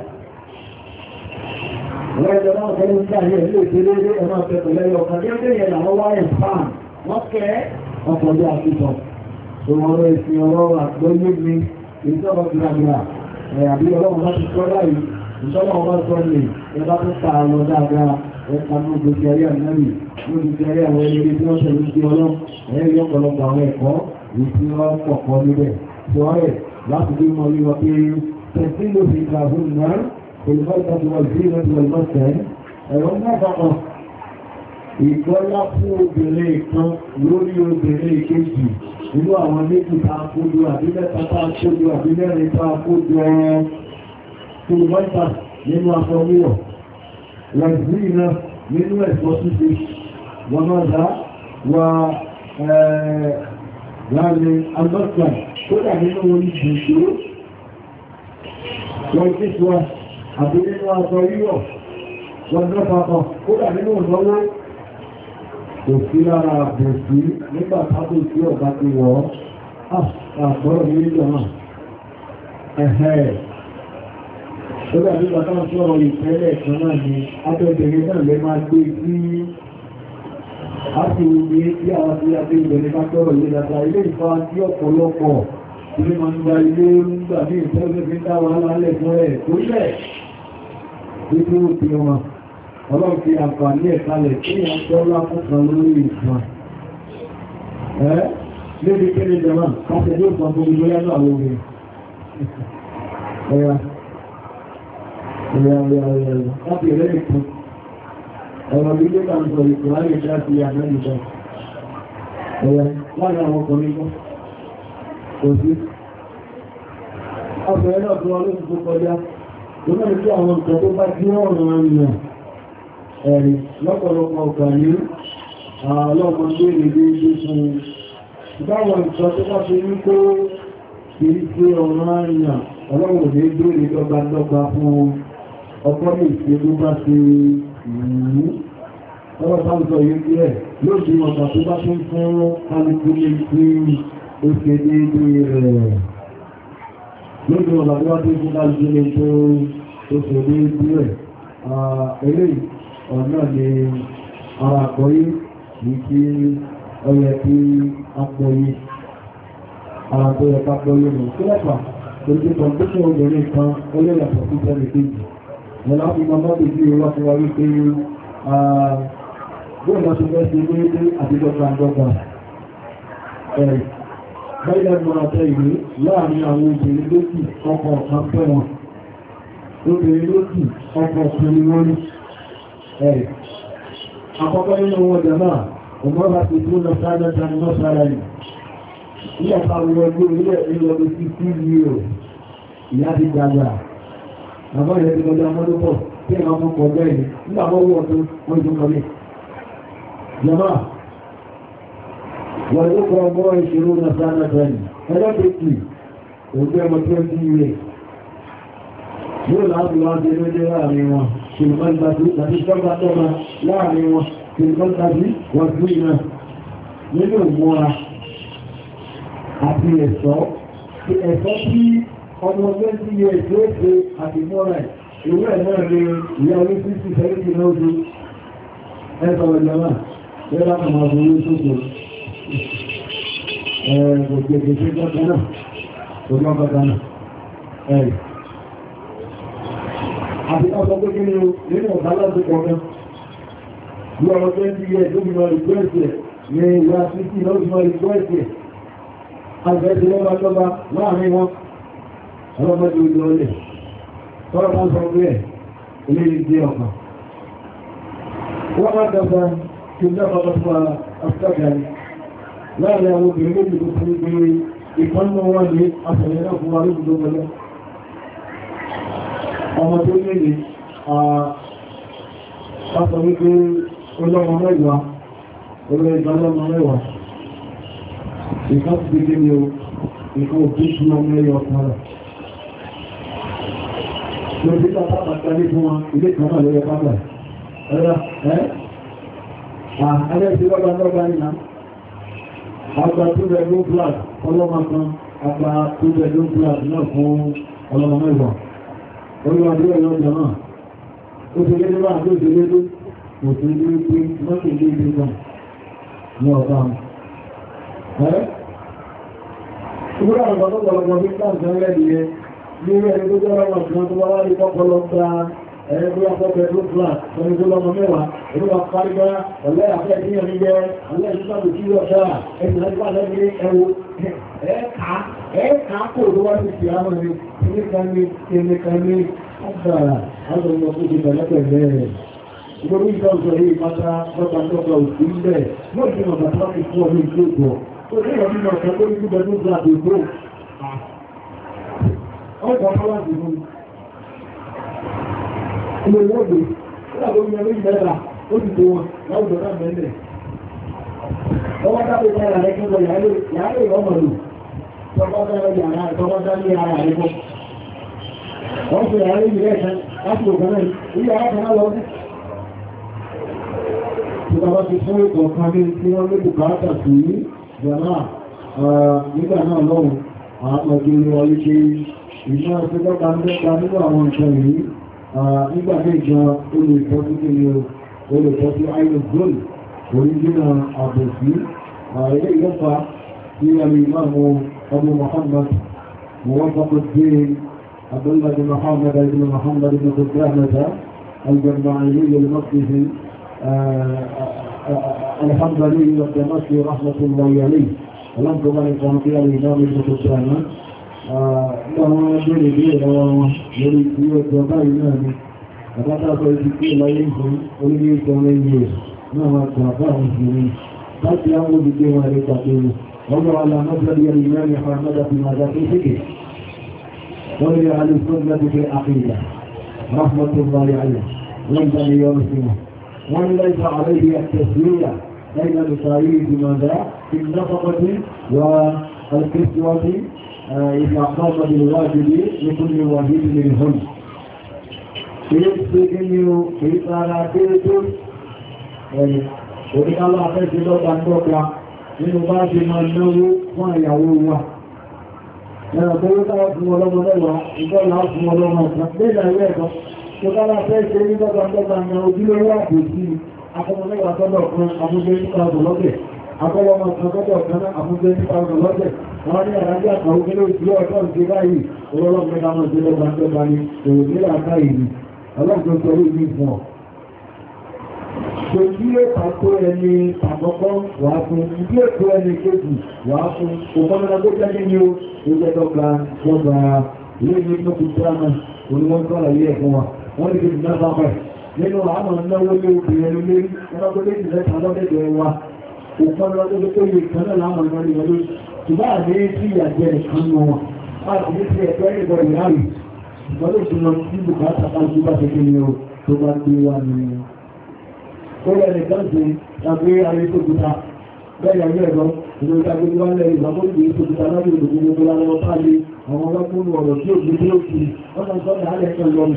lọ́jọ́ náà tẹ́lú ń dáyé ilé ìtẹ́lẹ́ ẹ̀mọ́ tẹ́kọ̀lẹ́ ọkàn gẹ́gẹ́ yẹn àwọn wáyé fáàn wọ́n kẹ́ ọkọ̀lẹ́ àtìkọ̀ ọ̀rọ̀ ìsìn ọ̀rọ̀ àgbọ́yé ní ìjọba gbìyànjá àbí ọlọ́run láti sọ láì ìjọba ọba sọ ní ẹbá tó ta àwọn dáadáa ẹ̀ka ní gbogbo ayé àmì ní gbogbo ayé àwọn ẹlẹ́gbẹ́ tí wọ́n ṣẹlẹ̀ sí ọlọ́ ẹ̀rí ọ̀pọ̀lọpọ̀ àwọn ẹ̀kọ́ èyí tí wọ́n pọ̀pọ̀ níbẹ̀ tó rẹ̀ láti bí mọ́ wíwọ́ pé tẹ̀sí ló fi gbà fún náà olùkọ́ta tí wọ́n sí ìrẹ́tì wọ́n mọ́sẹ̀ ẹ̀rọ mọ́fàkọ̀ ìgbọ́lá fún obìnrin kan lórí obìnrin kejì nínú àwọn méjì ta kójú àbí mẹ́ta ta kójú àbí mẹ́rin ta kójú ẹran tó mọ́ta nínú afọ́wíwọ̀ wọ́n sí iná nínú ẹ̀sọ́ títí wọ́n máa dá wà láàrin alọ́sà tó dà nínú orí jùsù wọ́n tí wà àbí nínú afọ́wíwọ̀ wọ́n dọ́pàpọ̀ kó dà nínú ìnáwó kò sí lára àbòsí nígbà tábò tí ọ̀gá ti wọ́ àpọ̀rọ̀ ní ìjọ náà ẹ̀hẹ́ tó bẹ̀ nígbà táwọn sọ̀rọ̀ ìpẹ́lẹ̀ kan náà ni abẹ́bẹ̀rẹ̀ náà lẹ máa gbé sí láti wùgbé tí àwọn tí a gbé ìbẹ̀rẹ̀ bá tọ́rọ̀ ilé dàtà ilé ìfà tí ọ̀pọ̀lọpọ̀ ilé máa ń gba ilé nígbà ní ìtẹ́lẹ̀ fi dá wà lálẹ́ fún ẹ̀ tó lẹ̀ títí ó fi wọn ọlọ́run fi àǹfààní ẹ̀kalẹ̀ tí a tọ́lá fún kan lórí ìfàn lébi kéde jẹma káṣẹ ní ìfàn fún gbogbo yánà àwọn orin ẹ̀yà láti rẹ̀ nìkan ọ̀rọ̀ bí lé kan sọ ìkọ̀ láyé dá sí àná nìkan ẹ̀yà láàrin àwọn ọkùnrin kan kò sí ọ̀fẹ́ náà tó ọlọ́run tó kọjá tó náà tí àwọn nǹkan tó bá jí ọ̀rọ̀ àyàn ẹ̀rì lọ́pọ̀lọpọ̀ ọ̀gbà ní ọlọ́pọ̀ tó lè dé ilé fún báwọn ìtọ́ tó bá ṣe ní kó kìí ṣe ọ̀rọ̀ àyàn ọlọ́wọ̀ lè gbèrè dọ́gbadọ́gba fún ọkọ́ lè ṣe ló bá ṣe ìrìnú ọwọ́ bá ń sọ yìí bí ẹ̀ lóòdí ọgbà tó bá tún fún kálukú lè fi ó ṣe déédé rẹ̀ lóòdí ọgbà tó bá tún fún kálukú lè tó ó ṣe déédé rẹ̀ eléyìí ọ̀nà ni ara àkọ́yé ní kí ọyẹ kí apọ̀yé ara tó yẹ ká pọ̀yé mọ̀ sí lẹ́pàá tó ti kọ̀ǹpútọ̀ obìnrin kan olóyàtọ̀ sí tẹ́lẹ̀ kejì wọn láti mọ́ mọ́ bèbí wá ti wá wípé bóòlá tó fẹ́ sí léèdé àdídọ́gbàndọ́gbà ẹ̀rì báyìí mọ́ra tẹ́ ìwé láàrin àwọn obìnrin lókì ọkọ̀ ọ̀kan fẹ́ wọn obìnrin lókì ọkọ̀ ọ̀kan ni wọ́n rí ẹ̀rì àkọ́kọ́ nínú wọn jẹ́ náà ọmọ láti tó lọ sáájá jẹ́ lọ sára yìí ilẹ̀ àwọn ẹgbẹ́ orílẹ̀ ìlọ́dún sí sí yíò ìyá ti gbàgbà àmọ́ ìyẹ́ ti kọjá mọ́lúpọ̀ tí ẹ̀mà mọ́ kọjá ìlú nígbà wọ́n wọ́n tó wọ́n tó kọlé jọmá wọ́n tó kọ ọmọ ìṣòro na sáájá jẹ́ ẹlẹ́pẹ̀ẹ́kì ògbé ọmọ 20 years yóò láti wá jẹ́ lójẹ́ láàrin wọn ṣùgbọ́n tàbí sọ́gbà tọ́ma láàrin wọn ṣùgbọ́n tàbí wọ́n tó ìrìnà nínú ìmúra àti ẹ̀ṣọ́ tí ọmọ 20 years ló ṣe àti mọ́ra ìwé ẹ̀mọ́ rẹ̀ ìyá orí 50 70 náà ojú ẹ̀sọ̀ ìjọba lẹ́bàá kan máa fún orí sókò ẹ̀ẹ̀gbẹ̀gbẹ̀ gbọ́gbọ́nà ògbọ́gbọ́gbọ́nà ẹ̀rì àti ọ̀sọ̀ pé kí ni nínú ọ̀gá lọ́sí kọ̀ọ̀kan bí ọmọ 20 years ló fi mọ́ ìgbẹ́ẹ̀sẹ̀ ní ìyá 50 náà fi mọ́ ìgbẹ́ẹ̀sẹ̀ àgbẹ̀ẹ́sẹ̀ lọ́wọ́ lọ́wọ́ láàrin wọn ọlọ́mọdé ojú ọlẹ̀ tọ́rọ bá ń sọ pé ẹ̀ ilé ìdí ọ̀pá wọ́n bá dọ̀gbà tí ó dábà bá fún àṣíkàrí láàrin àwọn obìnrin méjì tó fún pé ìpọ́nmọ́ wọn ní àṣẹ̀yẹ náà fún arúgbù tó gbọ́lẹ̀ ọmọ tó léde pásọ wípé ọlọ́mọ mẹ́wàá olóòrùn ìgbàlọ́mọ mẹ́wàá ìkan ti gbé ní o ìkan òkú sí ọmọ ẹyọ ọ̀kan rẹ̀ lórí tàbí àpàtàkì fún wọn ilé kan náà lórí pápá ẹ̀rọ ẹ̀rẹ́ tí wọ́n bá lọ́gbà ní náà àgbà tó rẹ̀ ló black ọlọ́mọ kan àgbà tó rẹ̀ ló black náà fún ọlọ́mọ mẹ́wàá olúwa bí ọ̀yọ́ ọjọ́ náà ó ti lédé bá àgbé ìdílédé kò sí ilé pé mọ́kè ilé ilé kan ní ọ̀gá ẹ̀ ìwúrà àwọn ọ̀pọ̀lọpọ̀ bí káàkiri rẹ̀ ní ẹni tó jẹ́ ọmọ ìṣẹ́ tó wá rí kọ́kọ́lọ́ gba ẹgbẹ́ afẹ́fẹ́ tó flat tọ́ni tó lọ́mọ mẹ́wàá inú wa kárígbá ọ̀lẹ́ àfẹ́ ìdíyàn ní jẹ́ ọ̀lẹ́ ìṣẹ́lú tí ó ṣáà ẹgbẹ́ ẹgbẹ́ ẹgbẹ́ ẹwọ ẹ̀ẹ́kà kò tó wá sí ìyàmọ̀ ní ẹnìkanní ọgbàrà àwọn ọmọ tó ti pẹ̀lẹ́pẹ̀lẹ́ rẹ̀ ìgbórí ìtọ́sọ̀ yìí pátá lọ́gbàtọ́gbà òsì ń bẹ̀ lóòjì ọ̀gbà tó wá ti fún ọdún ìgbóògbò tó ní ọdún ọ̀sẹ̀ tó ní gbígbẹ́ tó gbà àdúgbò ọgbà ọlọ́dún mú ilé ìwọ́dé láàrín omi ẹgbẹ́ ìgbẹ́ra ó ti tó wọn láwùjọ náà mẹ́lẹ̀ ọwọ́ dábò dára rẹ̀ kí wọ́n yàrá ìrọmọ̀ lò tọwọ́ dára yàrá tọwọ́ dára ní ara rẹ̀ bọ́ wọ́n fi yàrá ìrẹ́ ẹ̀kan láti òkè náà ilé ara kan lọ sí ìjọba ti fún ètò ọ̀kan ní tí wọ́n lé bùkátà sí jọ̀nà nígbà náà lọ́wọ́ àwọn ọmọdé wọlé ṣe ìmọ̀ ìfẹ́gbọ́ta nínú àwọn nǹkan yìí nígbà méjọ olùtọ́sí kiri olùtọ́sí island gold orígínà àbòsí ilé ìlọ́fà tí a lè máa mọ ọmọ Muhammad موفق عبد الله بن محمد بن قدامة الجماعي المقدسي الحنبلي والدمشقي رحمة الله عليه ولم تكن قامتي الإمام ابن قدامة لما يجري به يريد فيه الجماعي نامي أبدا فيجي لا يمكن ولي كوني ما كفاه مسلمين بل يعود به ولتقول وضع على مذهب الإمام أحمد في مذهب الفقه وهي على السنة في العقيدة رحمة الله عليه لم يمسلمه ومن ليس عليه التسوية بين المساوي بماذا؟ في النفقة والكسوة إذا قام بالواجب لكل واحد منهم. Oníkálá afẹ́sí lọ́gbà tọ́gbà nínú bá ṣe máa náwó fún àyàwó wa. Ẹ̀rọ tó wó káwọ́ fún ọlọ́mọ lẹ́wàá, ìjọ́lá fún ọlọ́mọ ọ̀sán. Lẹ́nà ilé ẹ̀kọ́, tó kálá afẹ́sí ní lọ́gbà tọ́gbà ní ojúlówó àpòsí akọmọlẹ́wàá tọ́lọ̀ kan àmúgbé nípa ọ̀sán lọ́gbẹ̀. Akọlọmọ kan tọ́lọ̀ kan àmúgbé nípa ọ̀sán lọ́gbẹ̀. Wọ́n ní àrájá kan ó kéré òṣìlẹ̀ ọ̀tọ́ ìṣẹ́ báyìí, ọlọ́gbẹ̀ta So bí èkà tó ẹni àkọ́kọ́ wà fún, bí èkó ẹni kéjì wà fún, òmọ́nà tó jẹ́ ní o, ó jẹ́ tọ́gbà gbọ́gbà ilé ní inú kùtùrámà, olúwọ́n kọ́lá ilé ẹ̀kọ́ wa, wọ́n ní kí ìjọba bá pẹ̀. Nínú àwọn náwó lé obìnrin lórí, ẹgbẹ́ tó lé ìrẹta lọ́dẹ̀dẹ̀ wa, òmọ́nà tó tó yẹ kan náà láwọn ọmọ ìwọ̀n lórí, ṣùgbọ́n àdé sí ìyàjẹ́ ìkan nù wọn, a kò ní sí ẹ̀kọ́ ẹ̀kọ́ ìrárì, ìgbọ́n ló ti lọ sí bùkátà kájú bá ṣe kí ni o, tó bá gbé wá ní ó rẹ̀ nìkan sí tàbí ayé tó kúta bẹ́ẹ̀ ayé ẹ̀rọ ìlú ìtàgbé wọ́n lẹ́ ìgbàmọ́lùgbé tó kúta lábẹ́ ìlú gbogbo lárọ́ pàálé àwọn ọlọ́pùnú ọ̀rọ̀ tí ó gbé tí ó kì ọ̀nà sọ́dá alẹ́ ẹ̀kọ́ lọ́nà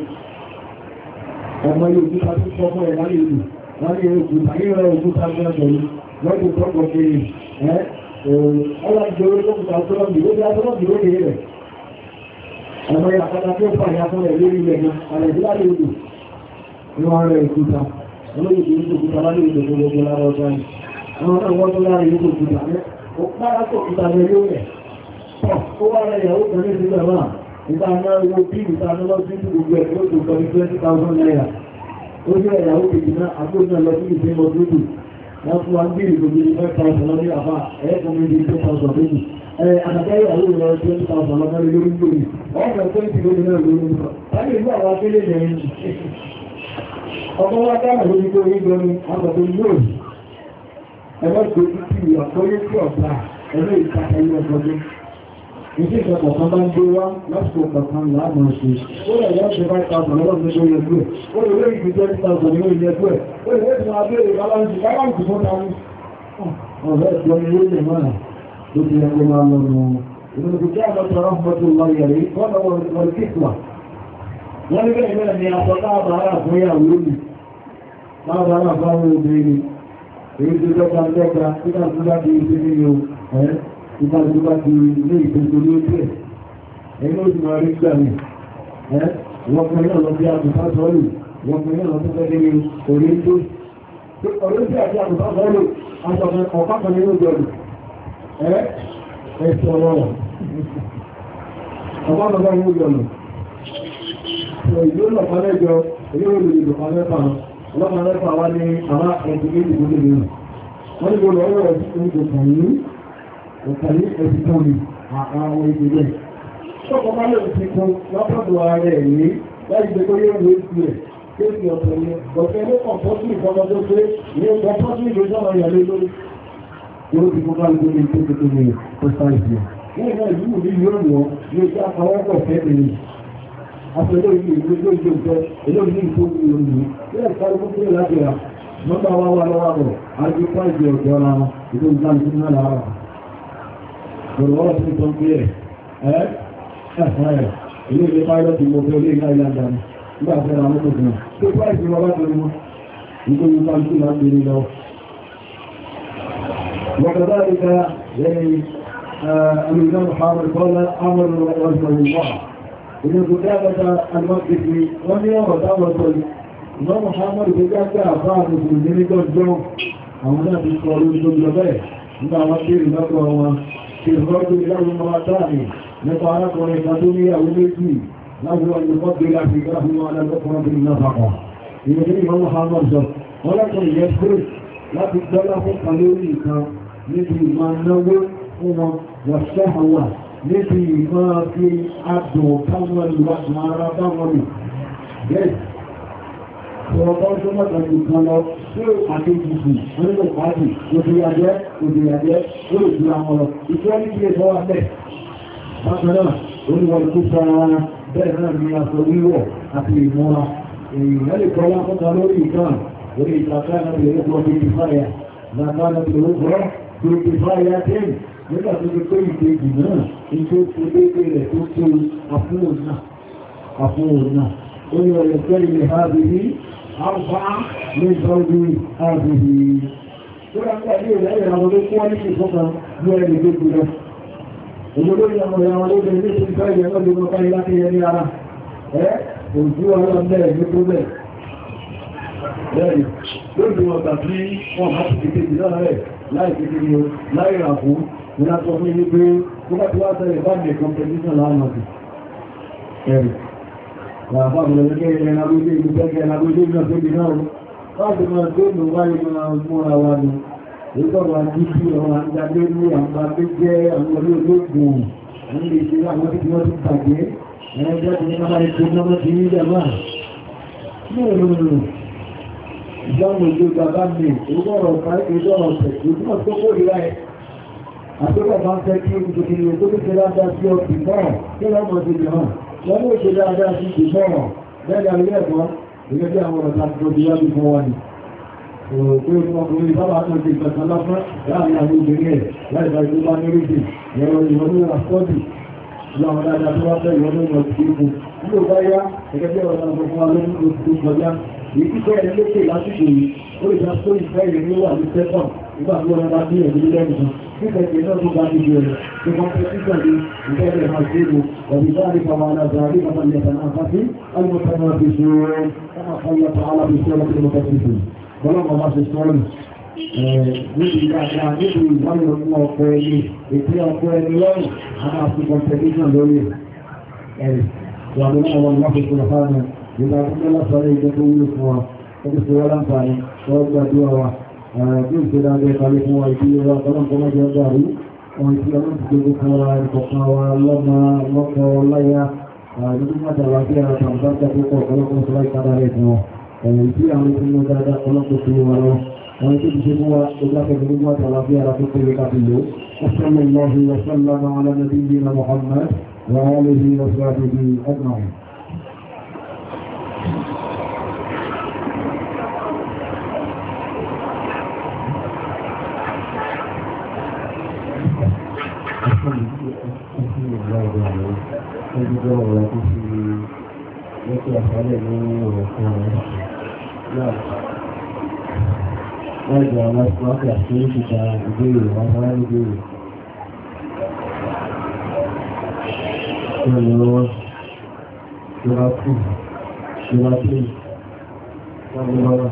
ọmọ yóò kúta tó sọ fún ẹ̀ láyé ìlú wọ́n ní òkúta ìrẹ́ òkúta gbẹ́gbẹ̀rẹ̀ lọ́dún tọ́gbọ̀ kiri ọlọ́dún òkúta tó lọ́dún rẹ̀ ọmọ ìyàpátá tó fà yá fún ẹ̀ lórí ilẹ̀ náà alẹ́ ìdílé ìlú ni wọ́n rẹ̀ òkúta olóyìn tí ó kúta láti ìdòkó gbogbo lára ọjọ́ yìí àwọn náà wọ́n tó lára ìlú kúta rẹ̀ ó pàá tó kúta rẹ̀ ló rẹ̀ ó wá rẹ̀ ìyàwó kan ní ìsìnkú náà ìta náà wo bí ìta náà lọ sí gbogbo ẹ̀ tó kọ̀ ní 20,000 naira ó jẹ́ ìyàwó kejì náà àgbóhùn náà lọ sí ìsinmi ọdúnrún wọ́n fún wa ń bí ìgbògbò ní 5,000 lọ ní àbá ẹ̀ẹ́kùn mi ní 2,000 lónìí àtàkẹ́ ìyàwó rẹ̀ 20,000 lọ mẹ́rin lórí lórí ọ̀pẹ̀ 20 lórí náà lórí láti ìlú àwọn akélé lẹ́yìn ọmọ wá dára lórí tó rí gọni àgbàdo yóò ẹgbẹ́ tó tí àkóyé tí ọ̀pá ẹgbẹ́ ìtàkà ilẹ̀ ọgbọ́dún ìdí ìjọpọ̀ kan bá ń gbé wá lásìkò kọ̀kan láàmà ṣe ó rẹ̀ yọ́ ṣe 5,000 lọ́wọ́ ní lórí ẹgbẹ́ ó lè rí ìgbé 20,000 ní orí ẹgbẹ́ ó lè rí ìgbé abẹ́rẹ́ baláǹsì fún tàbí ọ̀rẹ́ ìjọ ni ó lè máa ló ti ẹgbẹ́ máa lọ nù ìrìnàjò jẹ́ àmọ́tọ̀ rahmatu lọ́yẹ̀rí wọ́n kíkwà wọ́n ní bẹ́ẹ̀ mẹ́rin ni àtọ́ká àbára fún ìyàwó ní lábára fáwọn obìnrin èyí tó jọba lẹ́gbà títà tó bá di ìṣẹ́ nínú ẹ̀ títà tó bá di ilé ìgbésò ní ojú ẹ̀ ẹ̀yìn ó ti máa rí gbà ní ẹ̀ wọ́n pẹ̀lú ọ̀lọ́ bí àbùfá sọ́ọ̀lù wọ́n pẹ̀lú ọ̀lọ́ tó fẹ́ ní orí tó orí tí àti àbùfá sọ́ọ̀lù aṣọ̀fẹ́ ọ̀pá kan nínú ìjọdù ẹ̀ ẹ̀sọ̀ ọ̀rọ̀ ọ̀pá kan nínú ìjọdù ìlú lọ̀pàá-lẹ́jọ ilé olùdókòó-mẹ́fà ọlọ́pàá-mẹ́fà wá ní àwọn ẹ̀sìn ìdìbò lè rìn wọ́n ní gbogbo ọwọ́ ẹ̀sìn ìdòkàní ẹ̀sìn kan ní àwọn ìdílé ṣọ́kọ̀ bá lè fi kún lọ́pọ̀dọ̀ ààrẹ ẹ̀yí láti gbé tó yóò wé sí ẹ̀ tó fi ọ̀pọ̀ ní ọ̀pẹ́ ló kàn fọ́sí ìfọ́mọ́ tó pé ní ọjọ́ fọ́sí ìgbésọ́nà ìyàlé lórí yóò ti fún kálukú ní tó tó ní pẹ́sà ìsìn ní ìgbà ìlú ní yóò wọ́n ní ìjọ àkọwọ́pọ̀ fẹ́ àpẹẹrẹ ìlú ìlú ìjọ ìjọ olóòrùn ní ìfòkú ìròyìn ilẹ̀ ìkàlùkù kúrò láti rà mọ́ta wá wà lọ́wọ́ bọ̀ àti pàìjì ọ̀dọ́ ara ìlú ìgbàlùkù náà lára lọ́wọ́ sí tó ń pè ẹ̀ ilé ilé pàìlọ́tì mọ́ fẹ́ ilé ìlà ìlànà nígbà fẹ́ ra mọ́tò fún tó pàìjì wọ́n bá torí mọ́ ìlú ìgbàlùkù náà gbé lọ وكذلك يعني الإمام محمد قال أمر رسول الله إن كتابة المسجد ومن وتوصل إمام محمد كتابة أفراد المسلمين كالجو أولا في قولون جلبه إذا وكيل نقوى في الغرب له مراتان نطارق ونكتوني أوليكي له أن يفضل في كرهه على الأخرى بالنفقة إذا إمام محمد صلى ولكن يذكر لا تدله قليلك níbi ìmọ̀ náwó fún wọn wọ̀ṣẹ́hàwà níbi ìmọ̀ fi àdùn káwọn ìwà ara báwọn rẹ̀ bẹ́ẹ̀ ọ̀pọ̀ tó mọ́ta nìkan lọ sí àkéjìsì onílò pàdì òdìyàjẹ́ ó lè jù àwọn lọ ìfẹ́ ní ilé ìfọwà bẹ́ẹ̀ bákanáà oníwọ̀n tó sára bẹ́ẹ̀ náà ní aṣọ wíwọ̀ àti ìmúra èèyàn lè kọ́ lápọ́ta lórí ìkan orí ìtàkà náà lè rẹ́pọ̀ bí ìfáyà nàkánà tó ó gbọ́ tó ti fáyà tẹ́lẹ̀ nígbà tó ti pé ìkejì náà ìṣe tó dédé rẹ̀ tó tó àfúnwò náà ó ní ọ̀rẹ́ fẹ́ ilẹ̀ hábìlì àrùfá ní ìtọ́jú hábìlì tó rà nígbà ní ìrẹ́ ìrànwọ́ tó kọ́ ní ìfọ́kàn ní ẹni tó kú lọ òmòdó ìyàwó ìyàwó ló bẹ̀rẹ̀ ní ìfẹ́ ìyàwó ló mọ́ káyí láti yẹ ní ara òjú ọlọ́run bẹ́ẹ̀ ní tó bẹ́ẹ̀ lẹ́yìn lóòdù ọgbà tí wọ́n bá ti kéèkì náà rẹ̀ láì kéèkì ní láì rà fún ní láti ọmọ ilé pé tó bá ti wá sẹ́rẹ̀ bá ní competition láàrín ọdún ẹ̀rì wàhálà ọmọlẹ́gbẹ́ ẹ̀rẹ́nagbójé ìlú pẹ́kẹ́ ẹ̀rẹ́nagbójé náà tó bí náà láti máa tó lò wáyé máa múra wa ni ìtọ́rọ̀ àjíjí ọ̀rọ̀ àjáde ní àwọn agbẹ́jẹ́ àwọn olóògùn ní ìṣẹ́ àwọn tí wọ́n ti bàjẹ́ ẹ̀rẹ́jẹ́ tí wọ́n máa ń tó náà ti ní ìjẹ̀má ìjáwọn ìlú bàbá mi ìgbọ́rọ̀ ọ̀pá ìjọ́rọ̀ ọ̀sẹ̀ ìjọ́rọ̀ tó kó ìrá ẹ̀ àtọ́kọ̀ máa ń fẹ́ kí ìjọkìnrin tó tó ṣe dáadáa sí ọ̀pì náà kí wọ́n mọ̀ sí ìhàn wọ́n ló ṣe dáadáa sí ìgbọ́rọ̀ bẹ́ẹ̀ àrí ẹ̀kọ́ ìgbẹ́ bí àwọn ọ̀rọ̀ tàbí ọdún yá bí fún wọn ni pé ọkùnrin sábà tó ti gbẹ̀sán lọ́pọ̀ láàrin àwọn obìnrin ẹ̀ láì bá ìlú bá méjì ẹ̀rọ ìwọ̀n àkọ́dì láwọn dáadáa tó wá fẹ́ ìwọ̀n ní ọ̀pọ̀ ìgbò nígbò bá yá ẹgbẹ́ bí ọ̀rọ̀ tàbí fún wa lórí oṣù kọjá ìpínlẹ̀ ẹni lókè lásìkò yìí ó lè dá tó ìfẹ́ ìrìn ní wà ní sẹ́kọ̀n nígbà tó rọra bí ẹ̀mí lẹ́nu nígbà tí náà tó bá ti bẹ̀rẹ̀ tó wọ́n fẹ́ sísà ní ìfẹ́rẹ̀ máa ṣe é ọ̀bí dárí kama aláàzárí kama lẹ́tàn àfáfí alìmọ̀tánà fi ṣe rẹ̀ kama fọ́yà tó alábi ṣe ọlọ́pẹ́ lọ́pẹ́ bọ́lọ́pọ̀ máa ṣe sọ́rọ̀ níbi ìdájá níbi ìwáyé ọmọ ọkọ̀ ẹni ètí ọkọ̀ ẹni lọ́rùn a máa fi competition lórí ẹ̀rì wà ní ọmọ wọn fi kúrò fáwọn ìgbà tó lọ́sọ̀rọ̀ ìjẹ́ tó wúlò fún wa ó ti fi wọ́n láǹfààní wọ́n gbàdúrà wa bí ìṣẹ́lá bẹ́ẹ̀ kalẹ̀ fún wa ìdí ọlọ́ ọlọ́nkọ́mọ́jọ́ dàrú wọn ìdí ọlọ́n ti gbogbo kan wa ìkọ̀kan wa lọ́mọ lọ́kọ̀ láyá nínú mọ́tàlá bí ara tàbátà púpọ̀ ọlọ́kọ̀ sọ́lá ìpadà rẹ̀ fún wọn ìdí àwọn ìpínlẹ̀ dáadáa ọlọ́kọ̀ tó wà lọ wọn tó ti ṣe fún wa ìgbàfẹ́ gbogbo mọ́tàlá bí ara tó kéré kábílò وصلى الله وسلم على نبينا محمد وآله وصحبه أجمعين Ẹgbẹ́ ọ̀rọ̀ tó fi lẹ́kẹ́ àṣálẹ̀ ní ọ̀rọ̀ fún ọ̀rọ̀ náà. Wọ́n jẹ́ àwọn aṣíwájú àti ìṣìta ìbéèrè wọn wá ní ìbéèrè. Ṣọ́lẹ̀ wọ́n ṣọ́lá kù, ṣọ́lá pé wọ́n ní wọ́n.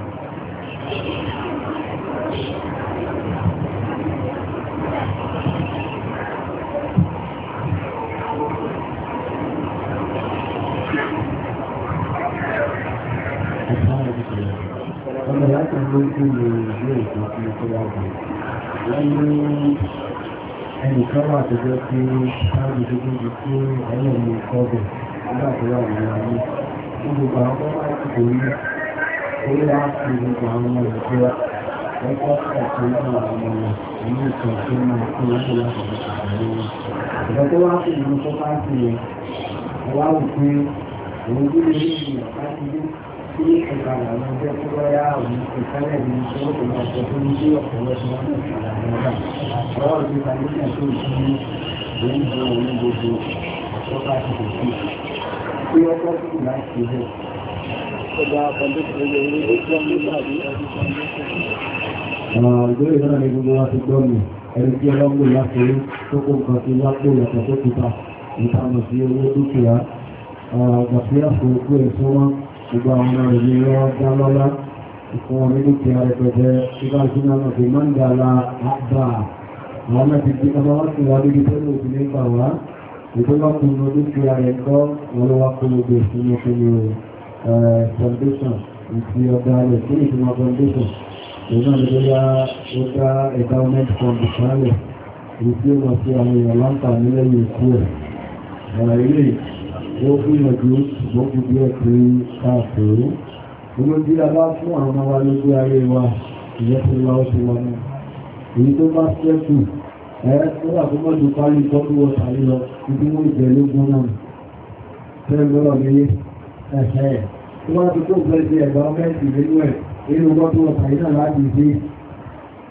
Ọmọ láti lókú lè rí ètò tí ó tó wájú. Wọ́n ní ẹnìkan wà tó jẹ́ pé káàdì tó gbogbo tí ẹ̀yẹ̀ ní kọ́bẹ̀ nígbà tó wà ní ayé. Gbogbo àwọn ọmọ láti kò rí orí wá sí gbogbo àwọn ọmọ ìjọba ẹ̀kọ́ ẹ̀kọ́ náà àwọn ọmọ ìlú ìtàn tó máa kó láti láti ọ̀pọ̀ wọn. Ìgbà tó wá sí ìlú tó bá sí ẹ̀ wá wù pé òun tó lè rí ìrìn àti tí ẹ̀ka àwọn ọjọ́ tó wáyá àwọn ìpínlẹ̀ ní tó tó máa sọ tó ní sí ọ̀pọ̀lọpọ̀ wọn ní ìpínlẹ̀ àwọn ọ̀dà. Ọ̀rọ̀ ìgbésà nígbà tó ìsinmi lórí ìjọ orí gbogbo ọ̀pọ̀ àti òkú. Tí ọkọ̀ sì láti ṣe bẹ́ẹ̀. Ìgbérè náà ni gbogbo wa ti gbọ́ mi. Ẹni tí ọlọ́gbò láti rí tó kó nǹkan tí wá pé yàtọ̀ tó kúta ìtàmọ̀ sí owó dúkìá. Àgbàfíà fún òkú ẹ̀sọ́ wọn gbogbo àwọn ọmọ ìlú wọ́n dá lọ́lá ìfún wọn nínú kí a rẹpẹtẹ ìgbà ìṣúná náà fi máa ń dára àgbà àwọn mẹ́ta tí ọmọ wá sí wa lórí tẹ́lẹ̀ òfin nípa wá ìjọba kún ní ojú kí a rẹ̀ kọ́ wọn ló wá kó gbogbo ìsinmi fún ní foundation ìfi ọ̀dà rẹ̀ sí ìfúnmọ́ foundation èyí náà lè bóyá ó dá endowment fund ìkàlẹ̀ èyí tí ó lọ sí àwọn èèyàn láǹfààní lẹ́yìn ikú ẹ̀ ó gbìyànjú ṣùgbọ́n kú bí ẹ̀kùn káàkiri gbogbo bí a bá fún àwọn ọmọ wa lójú ayé wa ìyẹ́ tó wá ó ti wọ́n náà èyí tó bá ṣẹ́kù tó wà tó mọ́jú parí tọ́jú ọ̀tà lílọ ibi mú ìjẹ́ lógún náà tẹ́lọ́rọ̀ ní ẹ̀ẹ́ tó wá ti tó fẹ́ sí ẹ̀gbà mẹ́sì nínú ẹ̀ nínú tọ́jú ọ̀tà yìí náà láti ṣe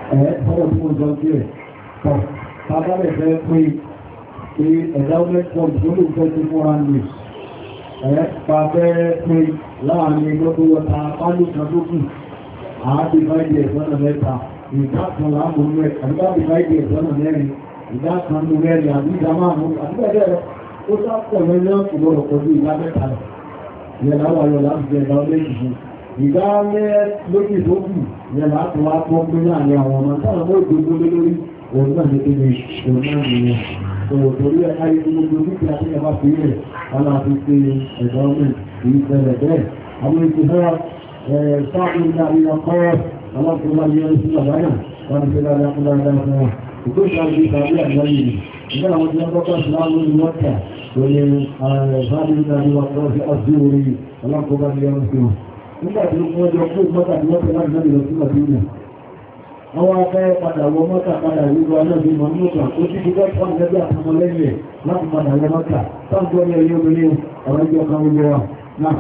ọwọ́ tí wọ́n jọ sí ẹ̀ tọ́ tábàlẹ̀ fẹ́ pé endowment fund tó lè fẹ́ sí fún ránlẹ̀ pàfẹ́ pé láàrin ẹgbẹ́ tó wọ́ta pálí kan tó kù àádé báyìí ẹ̀sọ́nà mẹ́ta ìdá kan láàmú rẹ̀ àdúgbàdé báyìí ẹ̀sọ́nà mẹ́rin ìdá kan ló mẹ́rin àbí ìdá márùn-ún àdúgbàdé ó sápọ̀ lẹ́yìn ìgbọ̀rọ̀ pẹ̀lú ìdá mẹ́ta rẹ̀ yẹ̀lá wà yọ láti jẹ ìdá méjì fún ìdá méjì tó kù yẹ̀lá tó wá pọ́ pé láàrin àwọn ọmọ táwọn mọ́ ìgbógbó lórí òun náà ní kí ni òun náà nìyẹn torí ẹ̀ka ìgbógbó dúkìá tí ẹ bá fi rẹ̀ wọn láti ṣe ẹ̀dọ́mẹ̀t kìí ṣẹlẹ̀ bẹ́ẹ̀ àwọn ìṣẹ́fẹ́ sáàbù ní àríwá kọ́rọ̀ alákùnrin yẹn sí àbáyà wọn ṣe dáadáa fún dáadáa fún wọn ìgbó ìṣàlùkì tàbí àgbáyé ìgbà àwọn tí wọ́n kọ́kọ́ sí láwọn ní mọ́tà lórí sáàbù ní àríwá kọ́rọ̀ sí ọdún orí alákùnrin yẹn sí wọn nígbà tí wọ́n jọ kó mọ́tà tí wọ́n tẹ̀lá ìgbà ìlọ sí Màdínà àwọn afẹ́ padà wọ mọ́tà padà wíwọ alẹ́bí mọ́ mọ́tà ó ti fi gọ́ọ̀pọ̀ lẹ́gbẹ́ àtàmọ́ lẹ́yìn ẹ̀ láti padà wọ mọ́tà táǹkọ́ ní ẹ̀yọ́ obìnrin ọ̀rọ̀ ìjọ kan gbogbo wa náà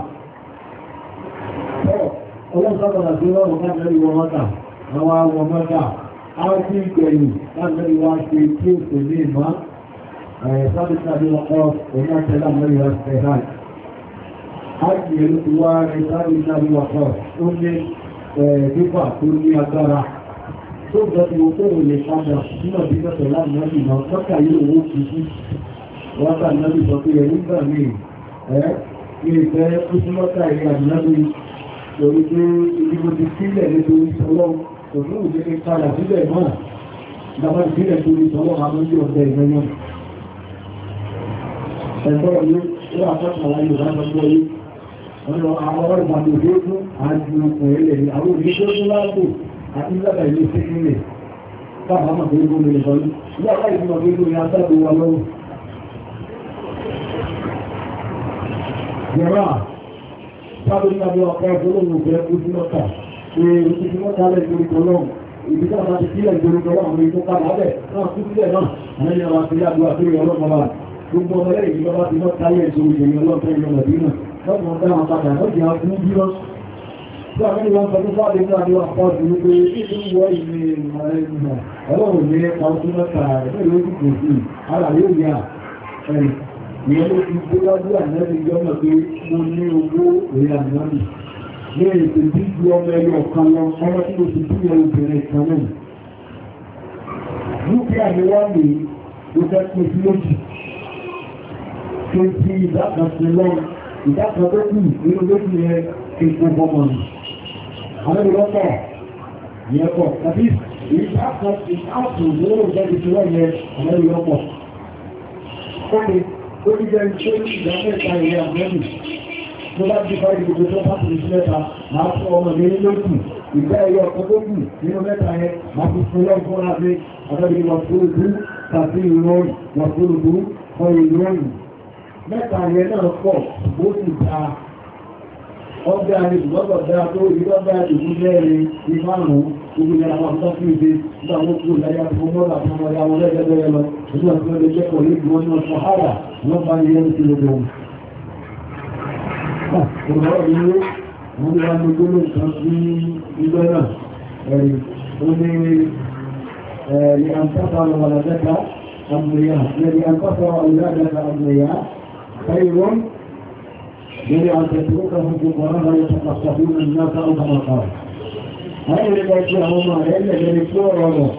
ọlọ́sọ́kọ̀dà tí wọ́n wọ́n káàkiri wọ mọ́tà àwọn awọ mọ́tà á sí ìgbẹ̀yìn káàkiri wá ṣe tí ó kò ní ìmá sábìsàbí ọkọ̀ òun àtẹ́lá mẹ́rin wá ṣe ráì á sì èrò ti wá rẹ̀ sábìsàbí ọkọ̀ tó ní pípà tó ní agbára tó jẹ́ ti wọ́n kóòrò lè padà nínú bí mẹ́tọ̀ láti náà ìmọ̀ mọ́tà yìí owó kìí sí wọ́n bá náà sọ pé ẹ̀rí gbà mí ní ìfẹ́ kúsùmọ́tà ìrìn àjìnàbí lórí pé ìdíbò ti sílẹ̀ nítorí sọ́lọ́ òfin òjé ní padà sílẹ̀ náà dábá ti sílẹ̀ torí sọ́lọ́ àmójú ọ̀tẹ̀ ìgbẹ̀yàn ẹ̀tọ́ yìí ó àpapọ̀ àwọn Yorùbá sọ́gbọ́ yìí ọ̀nà àwọn ọ̀rọ̀ ìgbàlódé fún àjù ọkùnrin ilẹ̀ àwọn òṣìṣẹ́ tó láàbò àti ìlàbà ilé sí nílẹ̀ káàkiri àmọ̀ tó ń gbóni lè sọ́lú ilé àbá ìgbìmọ̀ tó ń gbóni asáàbò wa lọ́wọ́ Jẹ́rà, sábé ní àbí ọ̀pọ̀ ìfọ́lọ́wọ́ òfẹ́ ojúmọ́ta, ojúmọ́ta lẹ́ ìgbórí tọ́lọ́run, ìbíká bá ti sílẹ̀ ìgbórí tọ́lọ́run àwọn ètò padà bẹ̀ náà kú sílẹ̀ náà, àmẹ́ni àwọn àti àdúrà tó yọ ọlọ́pàá gbogbo ọmọlẹ́ ìjọba ti mọ́ táyẹ̀ ìṣòro ìṣòro ọlọ́pàá ìjọ Mẹ̀dínà, lọ́pàá dáwọn padà lọ́jẹ́ àkún bí lọ. Tí àwọn ènìyàn sọ tó sáàdé ní àdúrà pọ̀ sí wípé ìlú wọ́ ìlú ìmọ̀ ọlọ́run ní ẹ̀ka ojúmọ́ta rẹ̀ lórí kò sí, ara yóò yà ẹ̀rì. Ìyẹn ló fi gbé lájú ànẹ́bí jọ́nà pé mo ní owó orí ànẹ́bí. Ní ètò tí ju ọmọ ẹyọ kan lọ, ọmọ tí ó ti bí ẹ obìnrin kan náà. Dúkìá ni wọ́n lè ó fẹ́ pín sí lójì. Ṣé tí ìdákan sí lọ, ìdákan tó kù nínú lójì yẹn kí n kó bọ́mọ nù. Ànẹ́bí lọ́pọ̀ yẹn pọ̀. Tàbí ìdákan ìdáàbò lóró ìjẹ́bi tí wọ́n yẹ ànẹ́bí lọ́pọ̀. Ó ní jẹ́ ìṣẹ́ ìgbà mẹ́ta ìrẹ́ àmẹ́bì tó bá jí fáyé gbogbo tó bá tìí mẹ́ta máa fún ọmọ ní lókù ìgbà ẹ̀yọ ọkọ̀ tó kù nínú mẹ́ta yẹn máa fi fún lọ́wọ́ fún láti àtàbí wàfúrúdú tàbí ìrọ̀rùn wàfúrúdú fún ìrọ̀rùn mẹ́ta yẹn náà pọ̀ bó sì dá ọgbẹ́ àrídùgbọ́gbọ̀ dáa tó ìrọ́gbẹ́ àdìgún mẹ́rin ní márùn-ún gbogbo ìyára wọn tó fi ìdí nígbà wọn kú láyá tó mọ́lá tó mọ́ ya wọn lẹ́gbẹ̀ẹ́ lọ nígbà tó lè jẹ́ pọ̀ lẹ́gbẹ̀ẹ́ wọn náà sọ́hárà wọ́n bá yẹ ní kílódé wọn. Ọ̀rọ̀ ìlú wọn ni wọ́n ní gbóló kan sí ìgbẹ́ náà ẹ̀rì ó ní ẹ̀rì àǹtàfà wàlàdẹ́ta àmìyà ẹ̀rì àǹtàfà wàlàdẹ́ta àmìyà خير من أن تتركهم فقراء يتقصفون الناس أو كما قال. هذا اللي يجعلهم إلا جلسوا رموا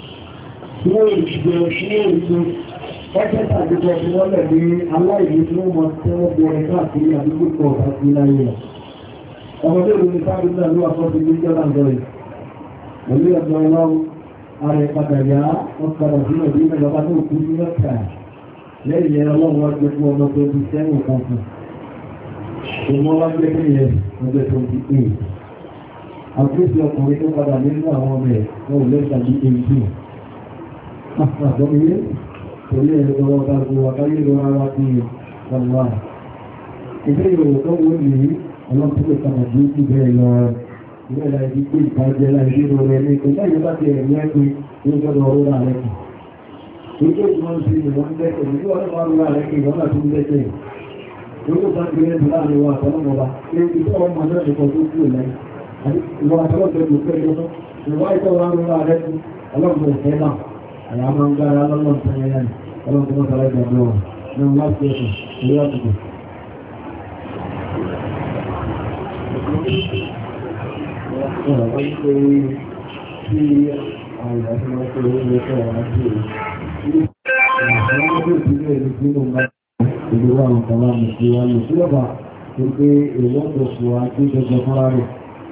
Ọjọ́ta àjẹ́jọ́ tí wọ́n lẹ̀ ní aláìní tí wọ́n mọ̀ tí wọ́n bẹ̀rẹ̀ káàkiri àdúgbò àti ìlàyé. Ọmọdé ìlú ní káàkiri náà ló àkọ́ sí ní jọ́nà lọ́rẹ̀. Pẹ̀lú ẹ̀dọ́ ọlọ́run, ààrẹ padà yá, wọ́n padà sí ọdún ìlú ìjọba ní òkú sí mẹ́ta. Lẹ́yìn ẹ̀rọ ọlọ́run wọ́n jẹ́ fún ọmọ 27 kan fún. Ìmọ̀ wá jẹ́ fún ìyẹn ọjọ́ 28. Àkóso ọkùnrin tó padà nínú àwọn ọmọ ẹ̀ wọ́n ò lẹ́sà ní 18. Àgbọ̀mìyẹ torí ẹ̀rọ ọba gbogbo àkáyé lọ ara fún ìwọ̀nwà. Ilé ìròyìn tó wó ní ọlọ́pùpù kàmà bí ó kú bẹ́ẹ̀ lọ ilé ẹ̀lá ibi pé ìpàjẹ́ láìsí ìrọ̀rẹ̀ ní ìpínlẹ̀ yóò bá ti ẹ̀mí ẹ̀kùn ní ọjọ́ ọ̀rọ̀ rẹ̀ kù. Ìjọ́ ìwọ̀n sí ìwọ̀n bẹ́ẹ̀ ní ọjọ́ ọ̀rọ̀ rẹ̀ kù ìwọ̀n náà tún bẹ́ẹ̀ Gbogbo bá ti rẹ̀ láàrin wa àtọ́lọ́mọba, ní ìtọ́ ọmọ náà nìkan tó kú lẹ́yìn. ìwọ àtọ́lọ́gbẹ̀ tó fẹ́ lọ́tọ́ ìwọ ìtọ́ wa ń rọra rẹ̀ sí ọlọ́gbẹ̀ ìfẹ́ náà àyà máa ń gbára lọ́lọ́ tẹ́yẹn ọlọ́gbẹ̀ tó sọ̀rọ̀ ìgbàgbọ́ wọn ní wọ́n láti ẹ̀sùn ìwé àtùkù. Ìgbéwà àwọn kan láàmù sí wa ní ìṣúlọ́bà tó pé èèwọ́n tó fò wá tí jọjọ fúnra rẹ̀.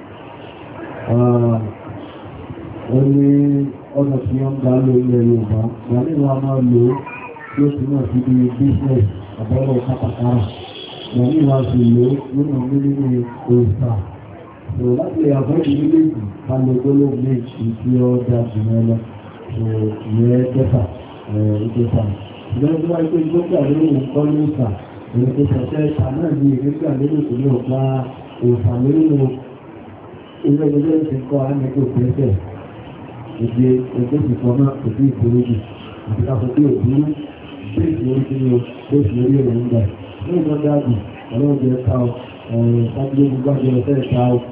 Ó ní ọ̀nà tí wọ́n gbá ló ilẹ̀ Yorùbá, wà nínú a máa lò ó tí ó ti náà sí bí business àbọ́lọ̀ kátàkárà. Wà nínú a sì lò ó nínú mílíọ̀nù òòsà. So láti àbọ̀ ìdíléèjì ká lè gbólóhùn méjì tí ó dá jù mọ́ lọ. So ìyẹn kẹfà ìkẹfà. Ìjọba tó wáyé pé ìgbókè àlérò nǹkan ló sà, èyí tó ṣẹ̀ṣẹ̀ ìta náà ní ìgbókè àlérò tó ní ọ̀pá òòsà lórí ilé ẹgbẹ́ ti kọ́ àmẹ́kò pẹ́sẹ̀. Èdè ẹgbẹ́ ti kọ́ náà kò sí ìforíjì. Àti ká sọ pé òdúró bẹ́ẹ̀sì orí kí ni o, bẹ́ẹ̀sì orí ẹ̀rọ ń gbà. Ní ìjọ dáàbò, ọlọ́ọ̀jẹ ká ọ, ṣáájú gbogbo àjọ ẹ̀fẹ́ ká ọ,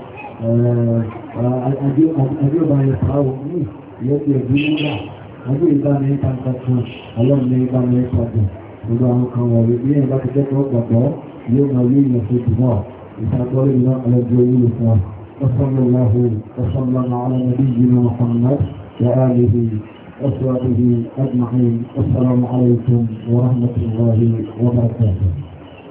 adéọba ẹ̀ ká ọ ní ìyẹ́sì ẹ̀dúró náà. Ọdún ìbáni ìtàkà kan, ọlọ́run ní ìbáni ìpàdé, gbogbo àwọn kan wọ̀nyí ní ẹ̀bá ti jẹ́kọ̀ọ́ gbàgbọ́ yóò máa yí ìyẹn fún ìdùnnà ìtàgbọ́lẹ̀ iná ọlọ́jọ́ orílẹ̀ fún wa. وصلى الله وسلم على نبينا محمد وآله وصحبه أجمعين. السلام عليكم ورحمة الله وبركاته.